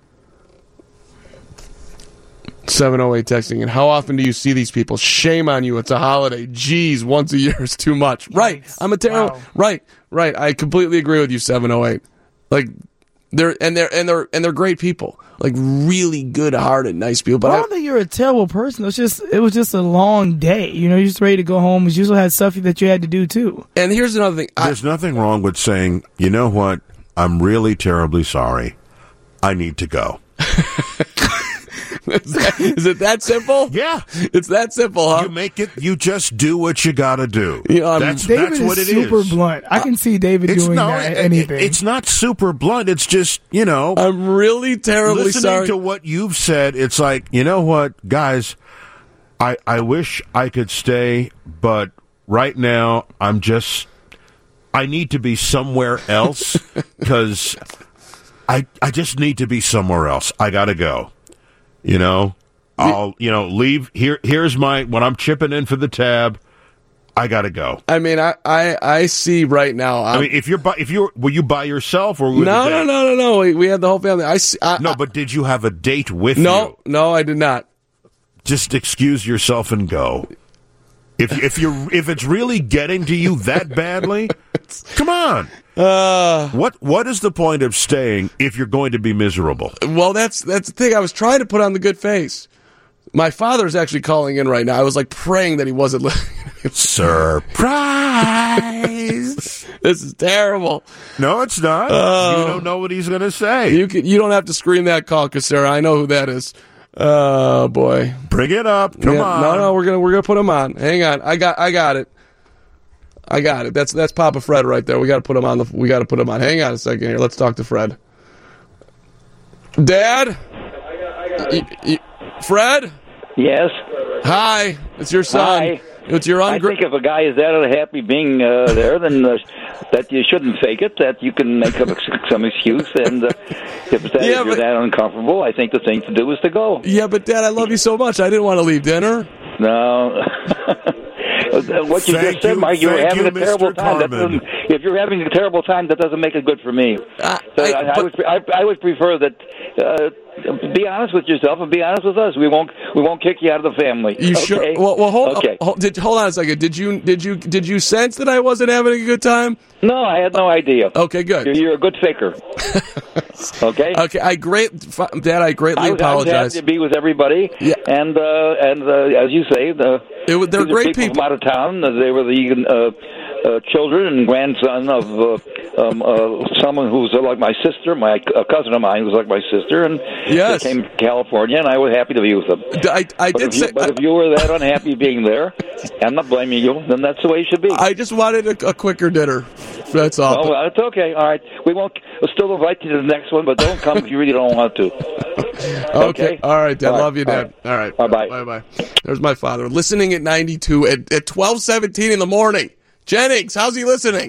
708 texting, and how often do you see these people? Shame on you. It's a holiday. Jeez, once a year is too much. Right. I'm a terrible. Wow. Right. I completely agree with you, 708. Like they're great people. Like really good-hearted, nice people. But I don't think you're a terrible person. It was just a long day. You're just ready to go home. You usually had stuff that you had to do too. And here's another thing. There's nothing wrong with saying, you know what? I'm really terribly sorry. I need to go. Is it that simple? Yeah. It's that simple, huh? You just do what you gotta do. That's what it is. Super blunt. I can see David doing anything. It's not super blunt. It's just, I'm really terribly sorry. Listening to what you've said, it's like, you know what, guys, I wish I could stay, but right now I need to be somewhere else because I just need to be somewhere else. I gotta go. I'll leave here. Here's when I'm chipping in for the tab. I gotta go. I mean, I see right now. I mean, were you by yourself or with a date? No. We had the whole family. No, but did you have a date with you? No, I did not. Just excuse yourself and go. If it's really getting to you that badly, come on. What is the point of staying if you're going to be miserable? Well, that's the thing. I was trying to put on the good face. My father's actually calling in right now. I was like praying that he wasn't listening. Surprise! This is terrible. No, it's not. You don't know what he's going to say. You don't have to scream that call, Sarah. I know who that is. Oh boy, bring it up! Come on. No, we're gonna put him on. Hang on, I got it. That's Papa Fred right there. We got to put him on. We got to put him on. Hang on a second here. Let's talk to Fred. Dad, Fred. Yes. Hi, it's your son. Hi. It's your I think if a guy is that unhappy being there, then that you shouldn't fake it. That you can make up some excuse, and if you're that uncomfortable, I think the thing to do is to go. Yeah, but Dad, I love you so much. I didn't want to leave dinner. No. What you just said, Mike, you were having a terrible time. If you're having a terrible time, that doesn't make it good for me. I would prefer that. Be honest with yourself and be honest with us. We won't kick you out of the family. You sure? Well, hold on a second. Did you sense that I wasn't having a good time? No, I had no idea. Okay, good. You're a good faker. Okay. Okay. Dad, I greatly apologize. I was happy to be with everybody. Yeah. And as you say, they're great people from out of town. They were the children and grandson of someone who's like my sister, a cousin of mine who's like my sister, and yes, they came to California, and I was happy to be with them. But if you were that unhappy being there, I'm not blaming you. Then that's the way it should be. I just wanted a quicker dinner. That's all. Oh, well, it's okay. All right, we'll still invite you to the next one, but don't come if you really don't want to. Okay. All right, Dad. Love you, Dad. All right. Bye-bye. Bye-bye. There's my father listening at 92 at 12:17 in the morning. Jennings, how's he listening?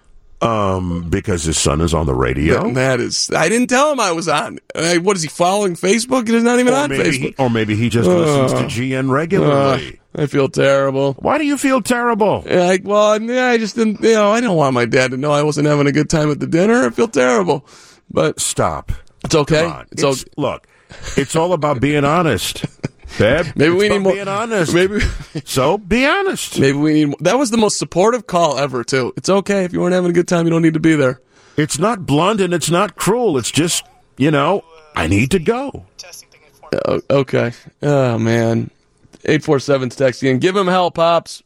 Because his son is on the radio. That is, I didn't tell him I was on. What is he following Facebook? He's not even on Facebook. Or maybe he just listens to GN regularly. I feel terrible. Why do you feel terrible? I just didn't. I don't want my dad to know I wasn't having a good time at the dinner. I feel terrible. But stop. It's okay. Look, it's all about being honest. Babe, maybe we need more. Being honest. So be honest. Maybe we need more. That was the most supportive call ever, too. It's okay if you weren't having a good time. You don't need to be there. It's not blunt and it's not cruel. It's just, I need to go. Okay. Oh man, 847's texting. Give him hell, pops.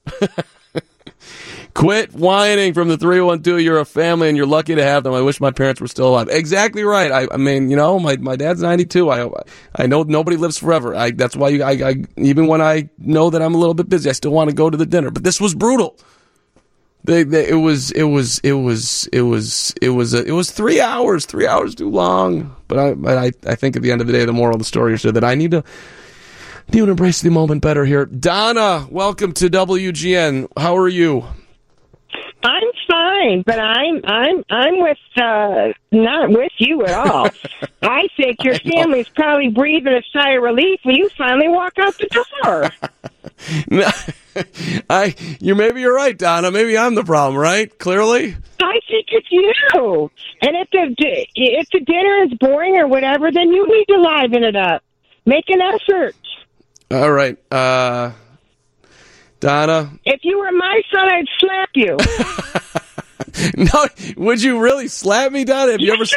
Quit whining from the 312. You're a family and you're lucky to have them. I wish my parents were still alive. Exactly right. I mean, my dad's 92. I know nobody lives forever. That's why even when I know that I'm a little bit busy, I still want to go to the dinner. But this was brutal. It was 3 hours. 3 hours too long. But I think at the end of the day, the moral of the story is that I need to embrace the moment better here. Donna, welcome to WGN. How are you? I'm fine, but I'm with not with you at all. I think your family's probably breathing a sigh of relief when you finally walk out the door. Maybe you're right, Donna. Maybe I'm the problem, right? Clearly, I think it's you. And if the dinner is boring or whatever, then you need to liven it up. Make an effort. All right, Donna. If you were my son, I'd slap you. No, would you really slap me, Donna? Do you have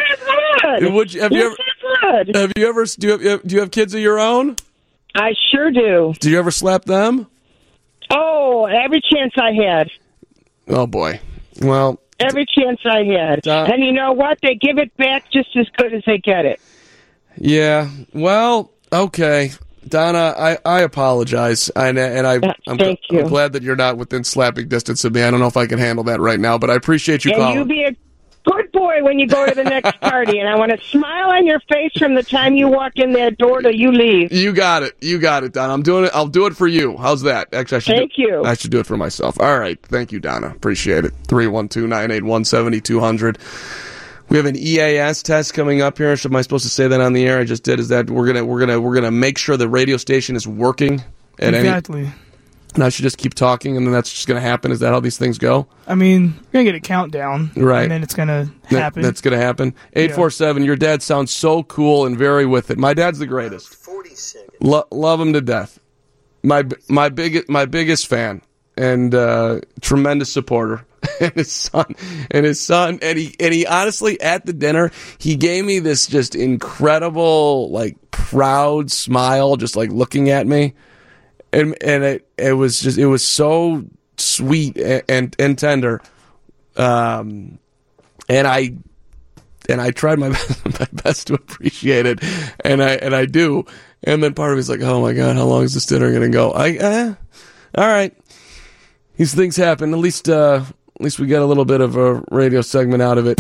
kids of your own? I sure do. Do you ever slap them? Oh, every chance I had. Oh boy. Well, every chance I had. And you know what? They give it back just as good as they get it. Yeah. Well, okay. Donna, I apologize, and I'm glad that you're not within slapping distance of me. I don't know if I can handle that right now, but I appreciate you calling. And you be a good boy when you go to the next party, and I want a smile on your face from the time you walk in that door till you leave. You got it, Donna. I'm doing it. I'll do it for you. How's that? Actually, I should do it for myself. All right, thank you, Donna. Appreciate it. 312-981-7200. We have an EAS test coming up here. Am I supposed to say that on the air? I just did. Is that we're gonna make sure the radio station is working at exactly. And I should just keep talking, and then that's just going to happen? Is that how these things go? I mean, you're going to get a countdown. Right. And then it's going to happen. That's going to happen. 847, your dad sounds so cool and very with it. My dad's the greatest. Love him to death. My biggest fan and tremendous supporter. And his son, and he honestly, at the dinner, he gave me this just incredible, like, proud smile, just like looking at me. And it was so sweet and tender, and I tried my best to appreciate it, and I do. And then part of me's like, oh my God, how long is this dinner gonna go? All right, these things happen. At least we got a little bit of a radio segment out of it.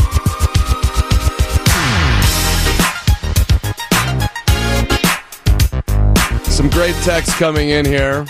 Some great text coming in here.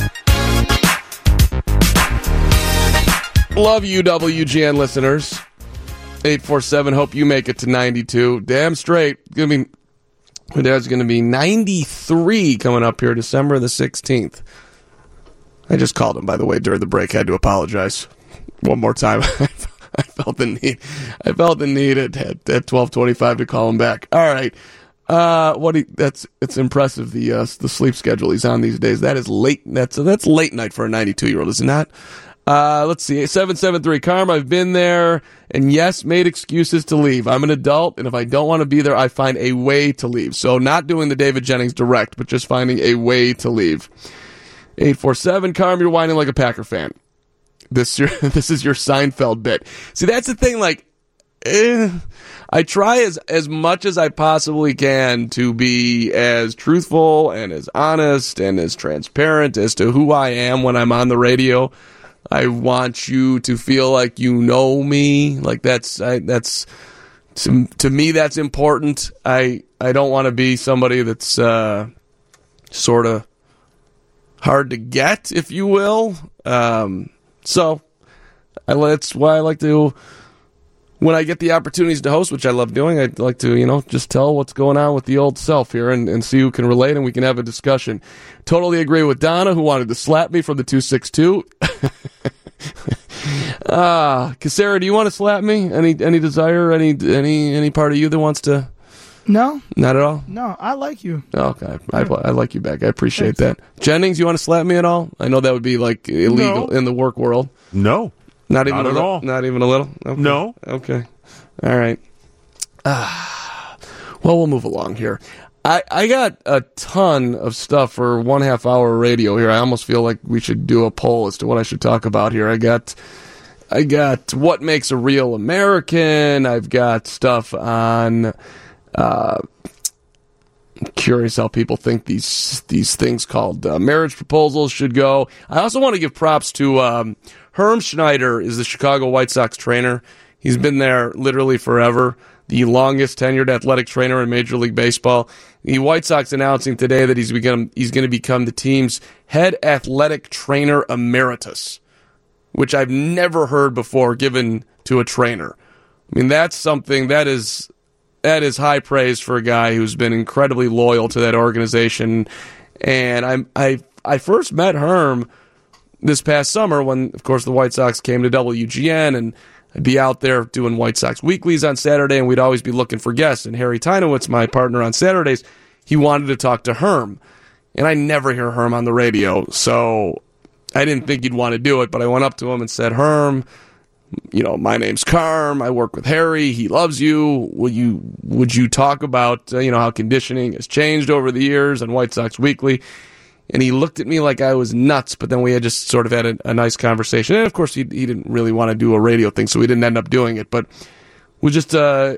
Love you, WGN listeners. 847, hope you make it to 92. Damn straight. My dad's going to be 93 coming up here, December the 16th. I just called him, by the way, during the break. I had to apologize one more time. I felt the need at 12:25 to call him back. All right. It's impressive the sleep schedule he's on these days. That is late. That's late night for a 92-year-old, is it not? Let's see. 773 Carm, I've been there and yes, made excuses to leave. I'm an adult, and if I don't want to be there, I find a way to leave. So not doing the David Jennings direct, but just finding a way to leave. 847 Carm, you're whining like a Packer fan. This is your Seinfeld bit. See, that's the thing, like, I try as much as I possibly can to be as truthful and as honest and as transparent as to who I am when I'm on the radio. I want you to feel like you know me. Like that's to me that's important. I don't want to be somebody that's sort of hard to get, if you will. So that's why I like to, when I get the opportunities to host, which I love doing, I'd like to, just tell what's going on with the old self here and see who can relate, and we can have a discussion. Totally agree with Donna, who wanted to slap me from the 262. Cassera, do you want to slap me? Any desire? Any part of you that wants to? No. Not at all? No, I like you. Okay. I like you back. I appreciate that. Jennings, you want to slap me at all? I know that would be like illegal in the work world. No. Not even at all. Not even a little? Okay. No. Okay. All right. Well, we'll move along here. I got a ton of stuff for 1/2 hour radio here. I almost feel like we should do a poll as to what I should talk about here. I got what makes a real American. I've got stuff on curious how people think these things called marriage proposals should go. I also want to give props to Herm Schneider is the Chicago White Sox trainer. He's been there literally forever. The longest tenured athletic trainer in Major League Baseball. The White Sox announcing today that he's going to become the team's head athletic trainer emeritus, which I've never heard before given to a trainer. I mean, that's something that is high praise for a guy who's been incredibly loyal to that organization. And I first met Herm this past summer when, of course, the White Sox came to WGN, and I'd be out there doing White Sox Weeklies on Saturday, and we'd always be looking for guests. And Harry Tynowitz, my partner on Saturdays, he wanted to talk to Herm. And I never hear Herm on the radio, so I didn't think he'd want to do it, but I went up to him and said, Herm, my name's Carm. I work with Harry. He loves you. Would you talk about, how conditioning has changed over the years on White Sox Weekly? And he looked at me like I was nuts, but then we had just sort of had a nice conversation. And of course, he didn't really want to do a radio thing, so we didn't end up doing it. But we just a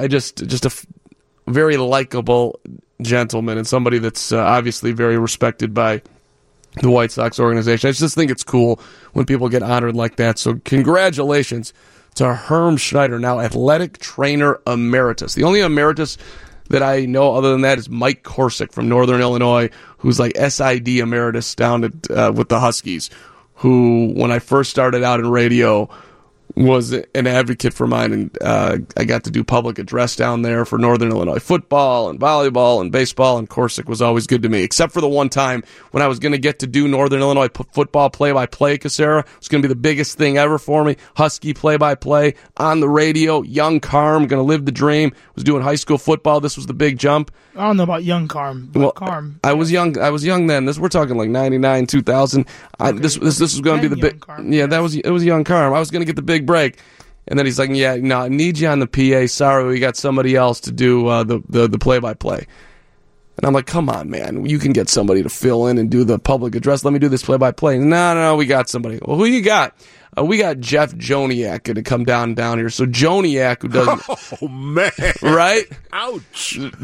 very likable gentleman and somebody that's obviously very respected by the White Sox organization. I just think it's cool when people get honored like that. So congratulations to Herm Schneider, now athletic trainer emeritus. The only emeritus that I know other than that is Mike Korsick from Northern Illinois, who's like SID emeritus down at with the Huskies, who, when I first started out in radio, was an advocate for mine, and I got to do public address down there for Northern Illinois football and volleyball and baseball, and Corsic was always good to me, except for the one time when I was going to get to do Northern Illinois football play-by-play, Casera. It was going to be the biggest thing ever for me. Husky play-by-play on the radio, young Carm, going to live the dream, was doing high school football. This was the big jump. I don't know about young Carm, but well, Carm. I was young then. We're talking like 99, 2000. Okay. This was going to be the big. Carm, yeah, yes. It was young Carm. I was going to get the big break, and then he's like, "Yeah, no, I need you on the PA. Sorry, we got somebody else to do the play-by-play." And I'm like, "Come on, man, you can get somebody to fill in and do the public address. Let me do this play-by-play." No, we got somebody. Well, who you got? We got Jeff Joniak going to come down here. So Joniak, who does... Oh, man. Right? Ouch. Ow.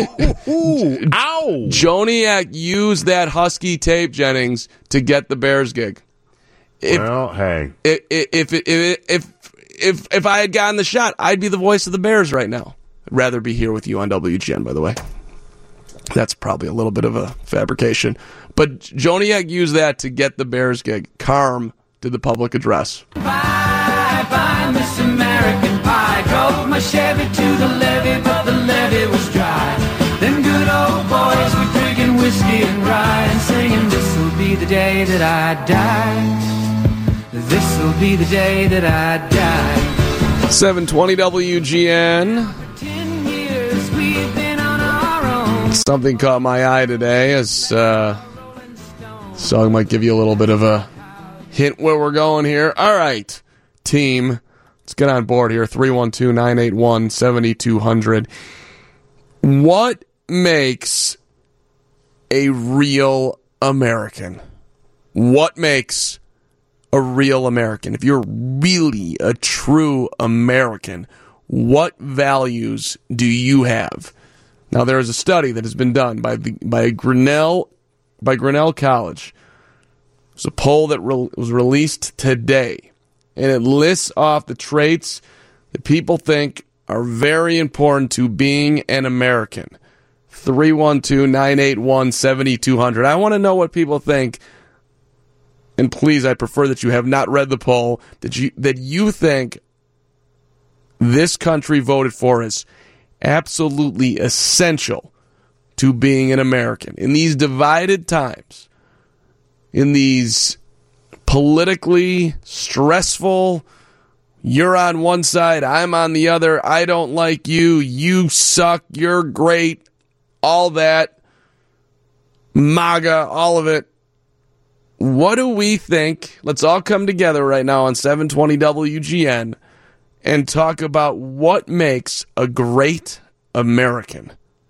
Joniak used that Husky tape, Jennings, to get the Bears gig. Hey. If I had gotten the shot, I'd be the voice of the Bears right now. I'd rather be here with you on WGN, by the way. That's probably a little bit of a fabrication. But Joniak used that to get the Bears gig. Carm did the public address. Bye, bye, Miss American Pie. Drove my Chevy to the levee, but the levee was dry. Them good old boys were drinking whiskey and rye and singing, "This'll be the day that I die. This'll be the day that I die." 720 WGN. 10 years we've been on our own. Something caught my eye today as song might give you a little bit of a hint where we're going here. All right, team, let's get on board here. 312-981-7200. What makes a real American? What makes a real American? If you're really a true American, what values do you have? Now, there is a study that has been done by Grinnell College. It's a poll that was released today, and it lists off the traits that people think are very important to being an American. 312-981-7200. I want to know what people think, and please, I prefer that you have not read the poll, that you think this country voted for is absolutely essential to being an American. In these divided times, in these politically stressful, you're on one side, I'm on the other, I don't like you, you suck, you're great, all that, MAGA, all of it. What do we think? Let's all come together right now on 720 WGN and talk about what makes a great American.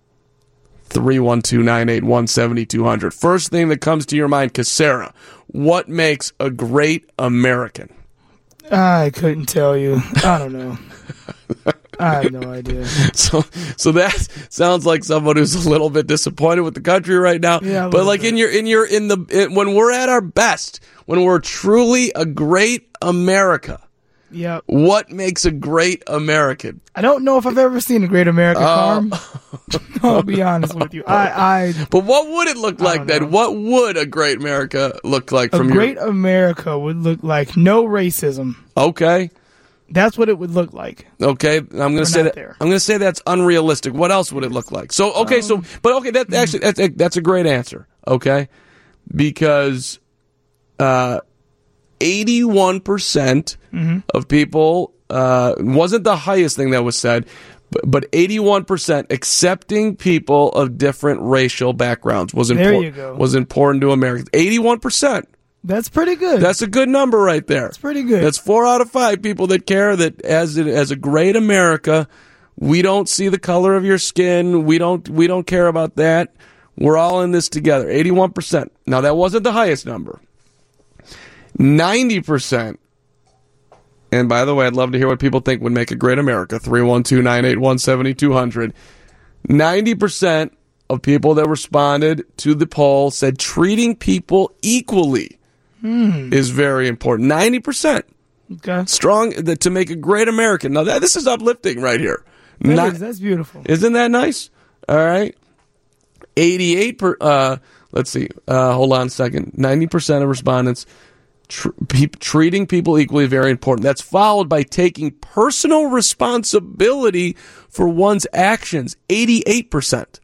312-981-7200. First thing that comes to your mind, Casera, what makes a great American? I couldn't tell you. I don't know. I have no idea. So that sounds like someone who's a little bit disappointed with the country right now. Yeah, but like when we're at our best, when we're truly a great America. Yep. What makes a great American? I don't know if I've ever seen a great America, Carm. I'll be honest with you. But what would it look like then? What would a great America look like from your... A great America would look like no racism. Okay. That's what it would look like. Okay, I'm going to say that. I'm going to say that's unrealistic. What else would it look like? So, okay, that's a great answer. Okay, because 81% of people wasn't the highest thing that was said, but 81% accepting people of different racial backgrounds was important. Was important to Americans. 81%. That's pretty good. That's a good number right there. That's pretty good. That's 4 out of 5 people that care that as a great America, we don't see the color of your skin. We don't care about that. We're all in this together. 81%. Now that wasn't the highest number. 90%. And by the way, I'd love to hear what people think would make a great America. 312-981-7200. 90% of people that responded to the poll said treating people equally is very important. 90%. Okay. Strong to make a great American. Now, this is uplifting right here. That's beautiful. Isn't that nice? All right. 88%. Let's see. Hold on a second. 90% of respondents treating people equally, very important. That's followed by taking personal responsibility for one's actions, 88%.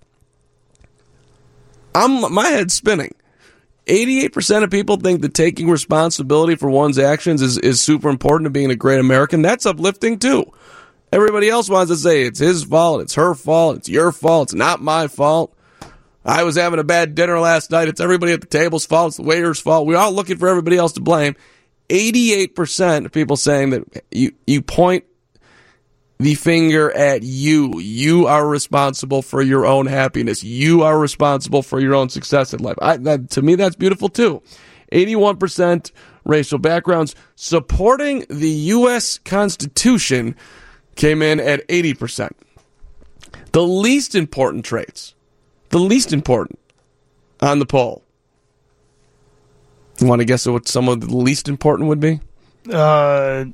My head's spinning. 88% of people think that taking responsibility for one's actions is super important to being a great American. That's uplifting, too. Everybody else wants to say it's his fault, it's her fault, it's your fault, it's not my fault. I was having a bad dinner last night. It's everybody at the table's fault. It's the waiter's fault. We're all looking for everybody else to blame. 88% of people saying that you point the finger at you. You are responsible for your own happiness. You are responsible for your own success in life. To me, that's beautiful, too. 81% racial backgrounds. Supporting the U.S. Constitution came in at 80%. The least important traits. The least important on the poll. You want to guess what some of the least important would be? Oh,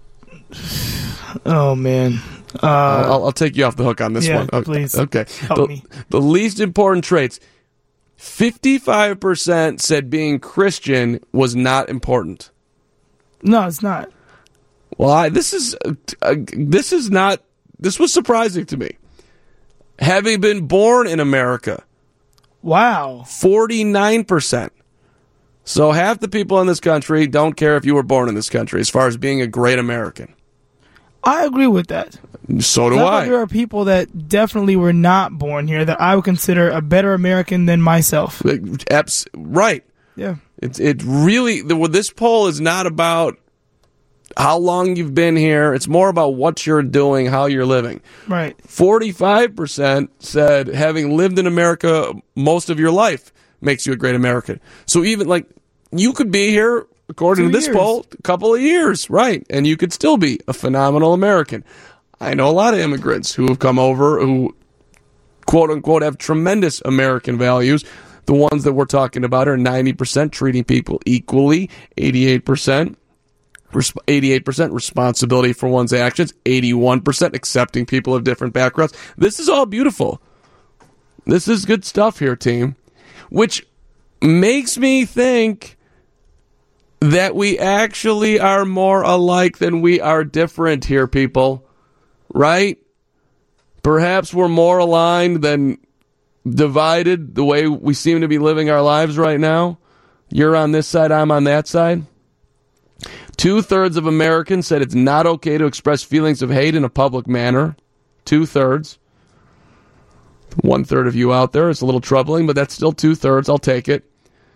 man. I'll take you off the hook on this one. Okay. Please. Okay. Help me. The least important traits. 55% said being Christian was not important. No, it's not. Well, this was surprising to me. Having been born in America. Wow. 49%. So half the people in this country don't care if you were born in this country as far as being a great American. I agree with that. So do I. There are people that definitely were not born here that I would consider a better American than myself. Right. Yeah. It really, this poll is not about how long you've been here. It's more about what you're doing, how you're living. Right. 45% said having lived in America most of your life makes you a great American. So even you could be here, according to this poll, a couple of years, right? And you could still be a phenomenal American. I know a lot of immigrants who have come over who, quote unquote, have tremendous American values. The ones that we're talking about are 90% treating people equally, 88% responsibility for one's actions, 81% accepting people of different backgrounds. This is all beautiful. This is good stuff here, team. Which makes me think that we actually are more alike than we are different here, people. Right? Perhaps we're more aligned than divided the way we seem to be living our lives right now. You're on this side, I'm on that side. 2/3 of Americans said it's not okay to express feelings of hate in a public manner. 2/3. 1/3 of you out there. It's a little troubling, but that's still 2/3. I'll take it.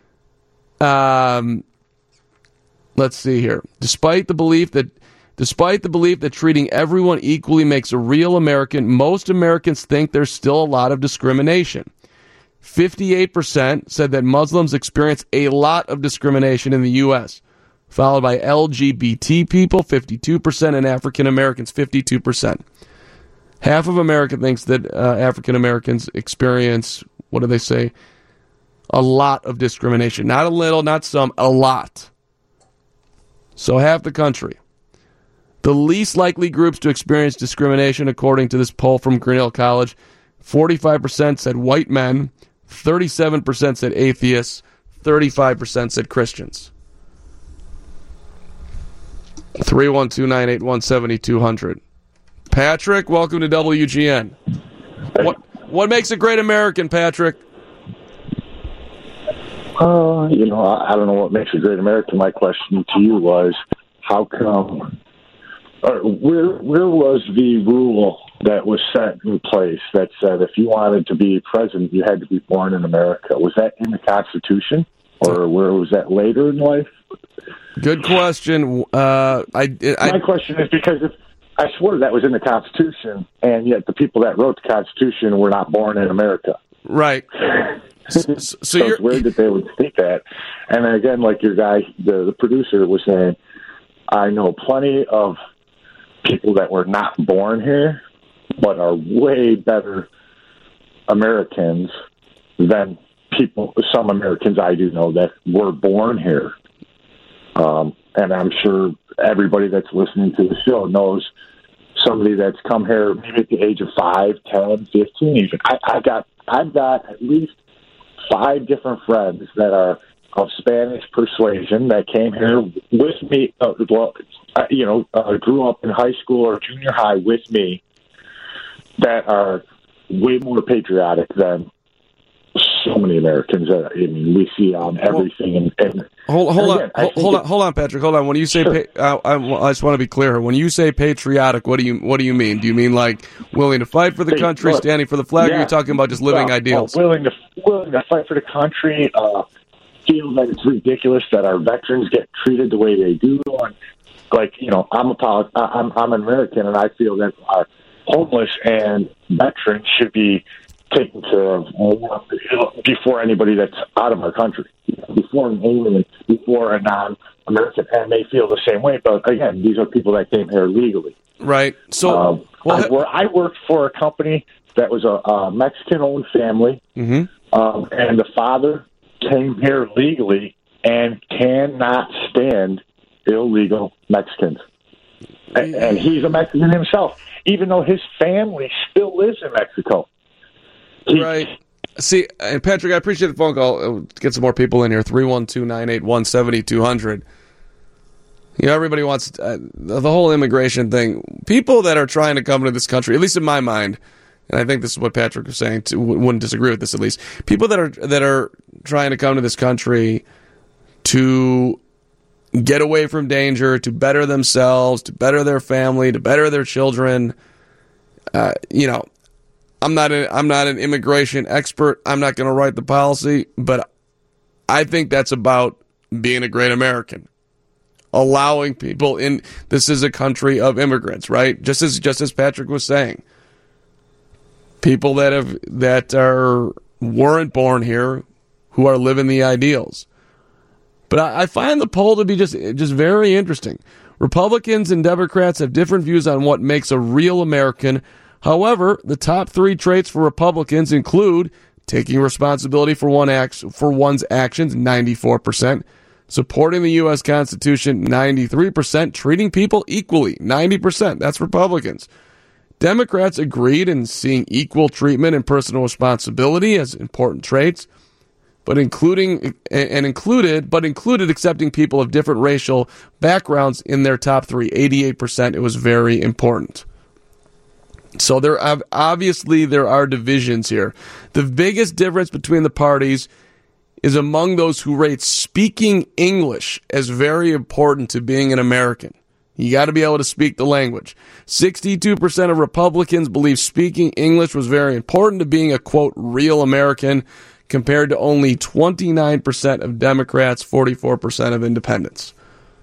Let's see here. Despite the belief that treating everyone equally makes a real American, most Americans think there's still a lot of discrimination. 58% said that Muslims experience a lot of discrimination in the U.S., followed by LGBT people, 52%, and African Americans, 52%. Half of America thinks that African Americans experience, what do they say, a lot of discrimination. Not a little, not some, a lot. So half the country. The least likely groups to experience discrimination, according to this poll from Grinnell College, 45% said white men, 37% said atheists, 35% said Christians. 312-981-7200. Patrick, welcome to WGN. What makes a great American, Patrick? I don't know what makes a great American. My question to you was, how come, where was the rule that was set in place that said if you wanted to be president, you had to be born in America? Was that in the Constitution, or where was that later in life? Good question. My question is because I swear that was in the Constitution, and yet the people that wrote the Constitution were not born in America. Right. So it's weird that they would state that. And then again, like your guy, the producer was saying, I know plenty of people that were not born here, but are way better Americans than some Americans I do know that were born here. And I'm sure everybody that's listening to the show knows somebody that's come here maybe at the age of 5, 10, 15 even. I've got at least 5 different friends that are of Spanish persuasion that came here with me, grew up in high school or junior high with me, that are way more patriotic than so many Americans. We see on everything. Hold on, Patrick. Hold on. When you say, Sure. I just want to be clear here. When you say patriotic, what do you mean? Do you mean like willing to fight for the country, standing for the flag? Or are you talking about just living ideals? Willing to fight for the country. Feel that it's ridiculous that our veterans get treated the way they do. And I'm an American, and I feel that our homeless and veterans should be taken care of before anybody that's out of our country, before an alien, before a non-American, and they feel the same way. But again, these are people that came here legally. Right. So I worked for a company that was a Mexican-owned family, and the father came here legally and cannot stand illegal Mexicans. And he's a Mexican himself, even though his family still lives in Mexico. Right. See, and Patrick, I appreciate the phone call. Get some more people in here. 312-981-7200. Everybody wants the whole immigration thing. People that are trying to come to this country, at least in my mind, and I think this is what Patrick was saying, wouldn't disagree with this at least. People that are trying to come to this country to get away from danger, to better themselves, to better their family, to better their children. I'm not an immigration expert. I'm not going to write the policy, but I think that's about being a great American, allowing people in. This is a country of immigrants, right? Just as Patrick was saying, people that weren't born here, who are living the ideals. But I find the poll to be just very interesting. Republicans and Democrats have different views on what makes a real American. However, the top three traits for Republicans include taking responsibility for one's actions, 94%, supporting the U.S. Constitution, 93%, treating people equally, 90%. That's Republicans. Democrats agreed in seeing equal treatment and personal responsibility as important traits, but included accepting people of different racial backgrounds in their top three, 88%. It was very important. So there are divisions here. The biggest difference between the parties is among those who rate speaking English as very important to being an American. You got to be able to speak the language. 62% of Republicans believe speaking English was very important to being a, quote, real American, compared to only 29% of Democrats, 44% of independents.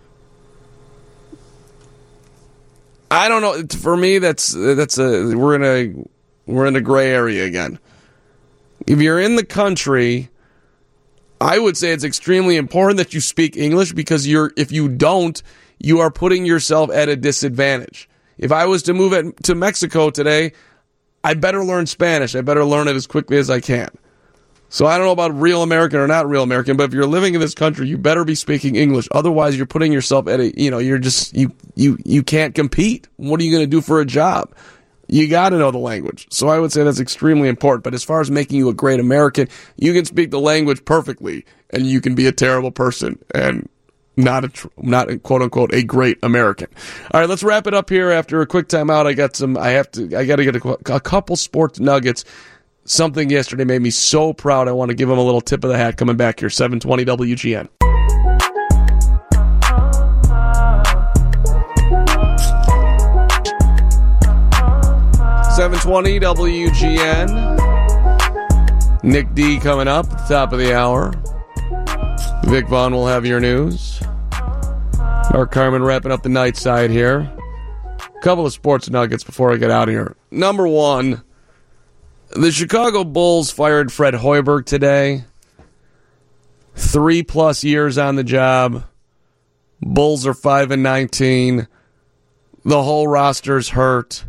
I don't know. For me, we're in a gray area again. If you're in the country, I would say it's extremely important that you speak English, because if you don't, you are putting yourself at a disadvantage. If I was to move to Mexico today, I better learn Spanish. I better learn it as quickly as I can. So I don't know about real American or not real American, but if you're living in this country, you better be speaking English. Otherwise, you're putting yourself at you can't compete. What are you going to do for a job? You got to know the language. So I would say that's extremely important. But as far as making you a great American, you can speak the language perfectly, and you can be a terrible person and not quote unquote a great American. All right, let's wrap it up here after a quick timeout. I got to get a couple sports nuggets. Something yesterday made me so proud. I want to give him a little tip of the hat coming back here. 720 WGN. .720 WGN. Nick D coming up at the top of the hour. Vic Vaughn will have your news. Mark Carmen wrapping up the night side here. A couple of sports nuggets before I get out of here. Number one, the Chicago Bulls fired Fred Hoiberg today. 3+ years on the job. Bulls are 5-19. The whole roster's hurt.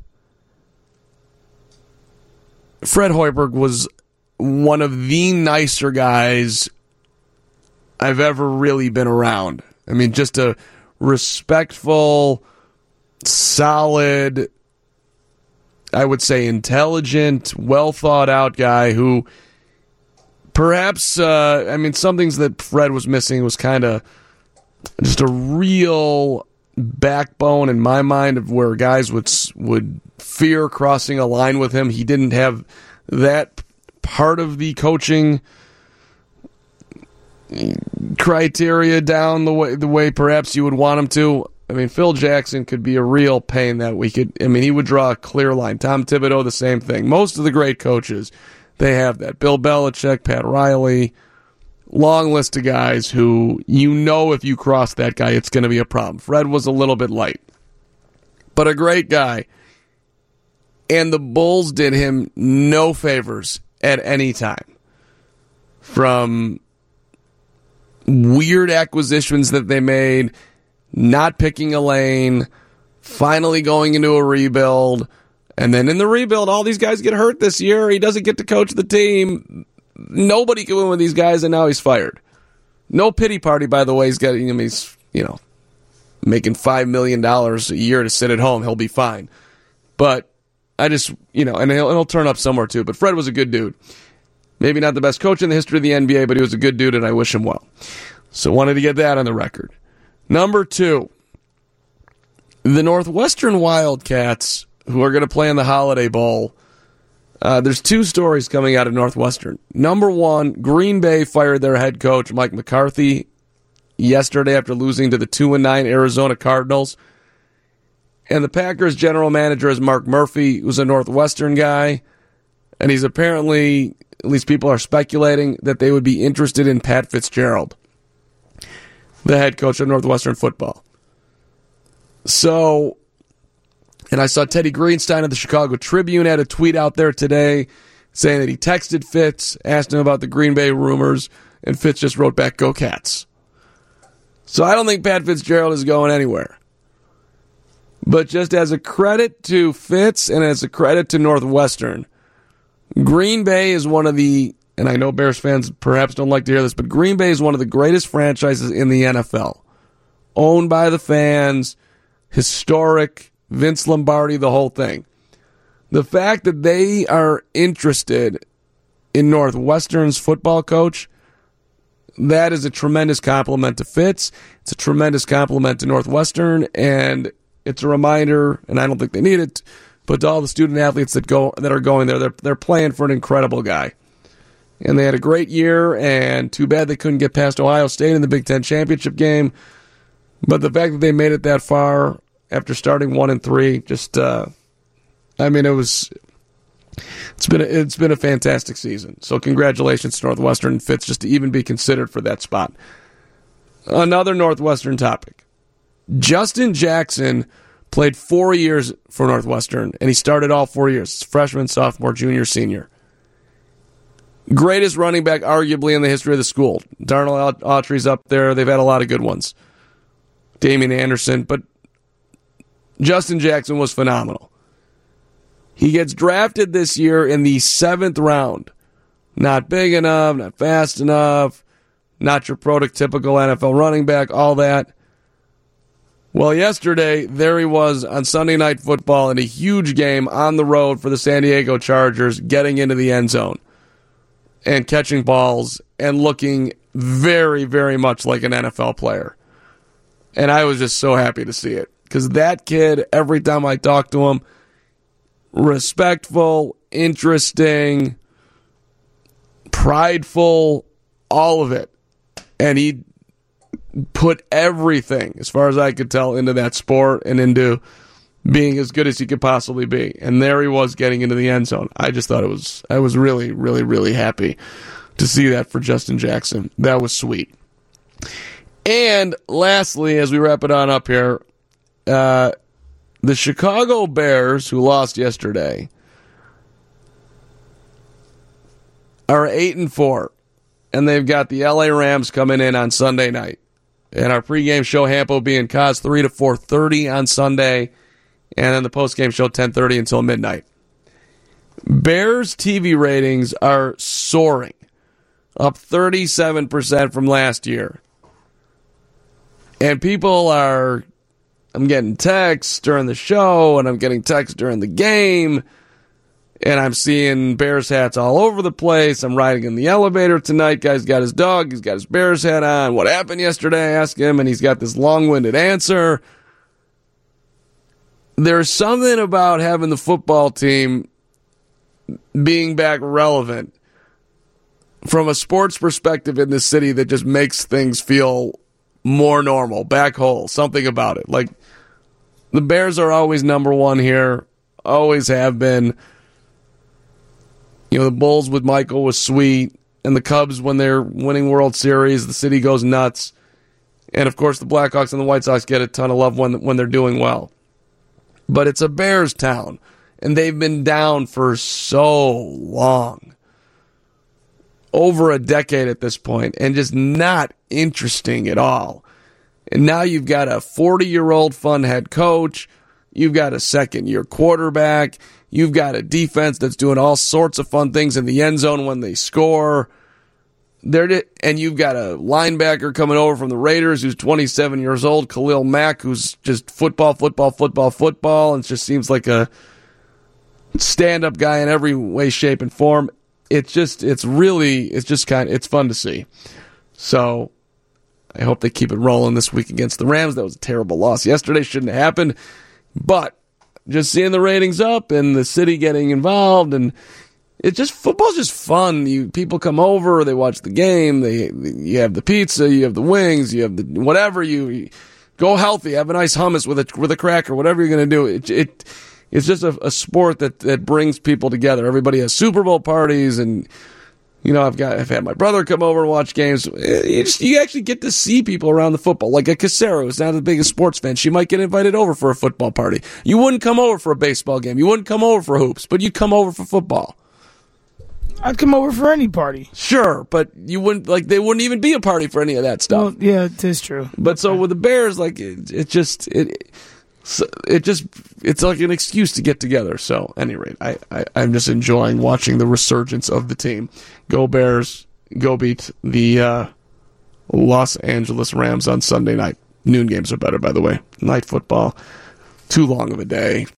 Fred Hoiberg was one of the nicer guys I've ever really been around. I mean, just a respectful, solid, I would say intelligent, well thought out guy who Perhaps, some things that Fred was missing was kind of just a real backbone in my mind of where guys would fear crossing a line with him. He didn't have that part of the coaching criteria down the way perhaps you would want him to. I mean, Phil Jackson could be a real pain that we could. I mean, he would draw a clear line. Tom Thibodeau, the same thing. Most of the great coaches, they have that. Bill Belichick, Pat Riley, long list of guys who if you cross that guy, it's going to be a problem. Fred was a little bit light, but a great guy. And the Bulls did him no favors at any time. From weird acquisitions that they made, not picking a lane, finally going into a rebuild, and then in the rebuild, all these guys get hurt this year. He doesn't get to coach the team. Nobody can win with these guys, and now he's fired. No pity party, by the way. He's making $5 million a year to sit at home. He'll be fine. But I just, and he'll turn up somewhere too. But Fred was a good dude. Maybe not the best coach in the history of the NBA, but he was a good dude, and I wish him well. So wanted to get that on the record. Number 2, the Northwestern Wildcats, who are going to play in the Holiday Bowl. There's 2 stories coming out of Northwestern. Number 1, Green Bay fired their head coach, Mike McCarthy, yesterday after losing to the 2-9 Arizona Cardinals. And the Packers general manager is Mark Murphy, who's a Northwestern guy. And he's apparently, at least people are speculating, that they would be interested in Pat Fitzgerald, the head coach of Northwestern football. So, and I saw Teddy Greenstein of the Chicago Tribune had a tweet out there today saying that he texted Fitz, asked him about the Green Bay rumors, and Fitz just wrote back, "Go Cats." So I don't think Pat Fitzgerald is going anywhere. But just as a credit to Fitz and as a credit to Northwestern, Green Bay is one of the, and I know Bears fans perhaps don't like to hear this, but Green Bay is one of the greatest franchises in the NFL. Owned by the fans, historic, Vince Lombardi, the whole thing. The fact that they are interested in Northwestern's football coach, that is a tremendous compliment to Fitz. It's a tremendous compliment to Northwestern, and it's a reminder, and I don't think they need it, but to all the student athletes that are going there, they're playing for an incredible guy. And they had a great year, and too bad they couldn't get past Ohio State in the Big Ten championship game. But the fact that they made it that far after starting 1-3, just it's been a fantastic season. So congratulations to Northwestern and Fitz just to even be considered for that spot. Another Northwestern topic. Justin Jackson played 4 years for Northwestern, and he started all 4 years. Freshman, sophomore, junior, senior. Greatest running back, arguably, in the history of the school. Darnell Autry's up there. They've had a lot of good ones. Damian Anderson. But Justin Jackson was phenomenal. He gets drafted this year in the 7th round. Not big enough, not fast enough, not your prototypical NFL running back, all that. Well, yesterday, there he was on Sunday Night Football in a huge game on the road for the San Diego Chargers, getting into the end zone and catching balls and looking very, very much like an NFL player. And I was just so happy to see it. Because that kid, every time I talk to him, respectful, interesting, prideful, all of it. And he put everything, as far as I could tell, into that sport and into being as good as he could possibly be. And there he was getting into the end zone. I just thought I was really, really, really happy to see that for Justin Jackson. That was sweet. And lastly, as we wrap it on up here, the Chicago Bears, who lost yesterday, are 8-4, and they've got the LA Rams coming in on Sunday night. And our pregame show, Hampo being Cos, 3 to 4:30 on Sunday, and then the postgame show, 10:30 until midnight. Bears TV ratings are soaring, up 37% from last year. And I'm getting texts during the show, and I'm getting texts during the game, And I'm seeing Bears hats all over the place. I'm riding in the elevator tonight. Guy's got his dog. He's got his Bears hat on. What happened yesterday? I ask him, and he's got this long-winded answer. There's something about having the football team being back relevant from a sports perspective in this city that just makes things feel more normal, back whole, something about it. Like, the Bears are always number one here, always have been. You know, the Bulls with Michael was sweet, and the Cubs, when they're winning World Series, the city goes nuts. And, of course, the Blackhawks and the White Sox get a ton of love when they're doing well. But it's a Bears town, and they've been down for so long. Over a decade at this point, and just not interesting at all. And now you've got a 40-year-old fun head coach. You've got a second-year quarterback. You've got a defense that's doing all sorts of fun things in the end zone when they score. And you've got a linebacker coming over from the Raiders who's 27 years old, Khalil Mack, who's just football, and it just seems like a stand-up guy in every way, shape, and form. It's fun to see. So I hope they keep it rolling this week against the Rams. That was a terrible loss yesterday. Shouldn't have happened. But just seeing the ratings up and the city getting involved, and football's just fun. People come over, they watch the game, you have the pizza, you have the wings, you have the whatever. You go healthy, have a nice hummus with a cracker, whatever you're going to do. It's just a sport that brings people together. Everybody has Super Bowl parties, and I've had my brother come over and watch games. You actually get to see people around the football. Like a Casero, who's not the biggest sports fan, she might get invited over for a football party. You wouldn't come over for a baseball game. You wouldn't come over for hoops, but you'd come over for football. I'd come over for any party. Sure, but you wouldn't they wouldn't even be a party for any of that stuff. Well, yeah, it is true. But so with the Bears, it's like an excuse to get together. So, at any rate, I'm just enjoying watching the resurgence of the team. Go Bears. Go beat the Los Angeles Rams on Sunday night. Noon games are better, by the way. Night football, too long of a day.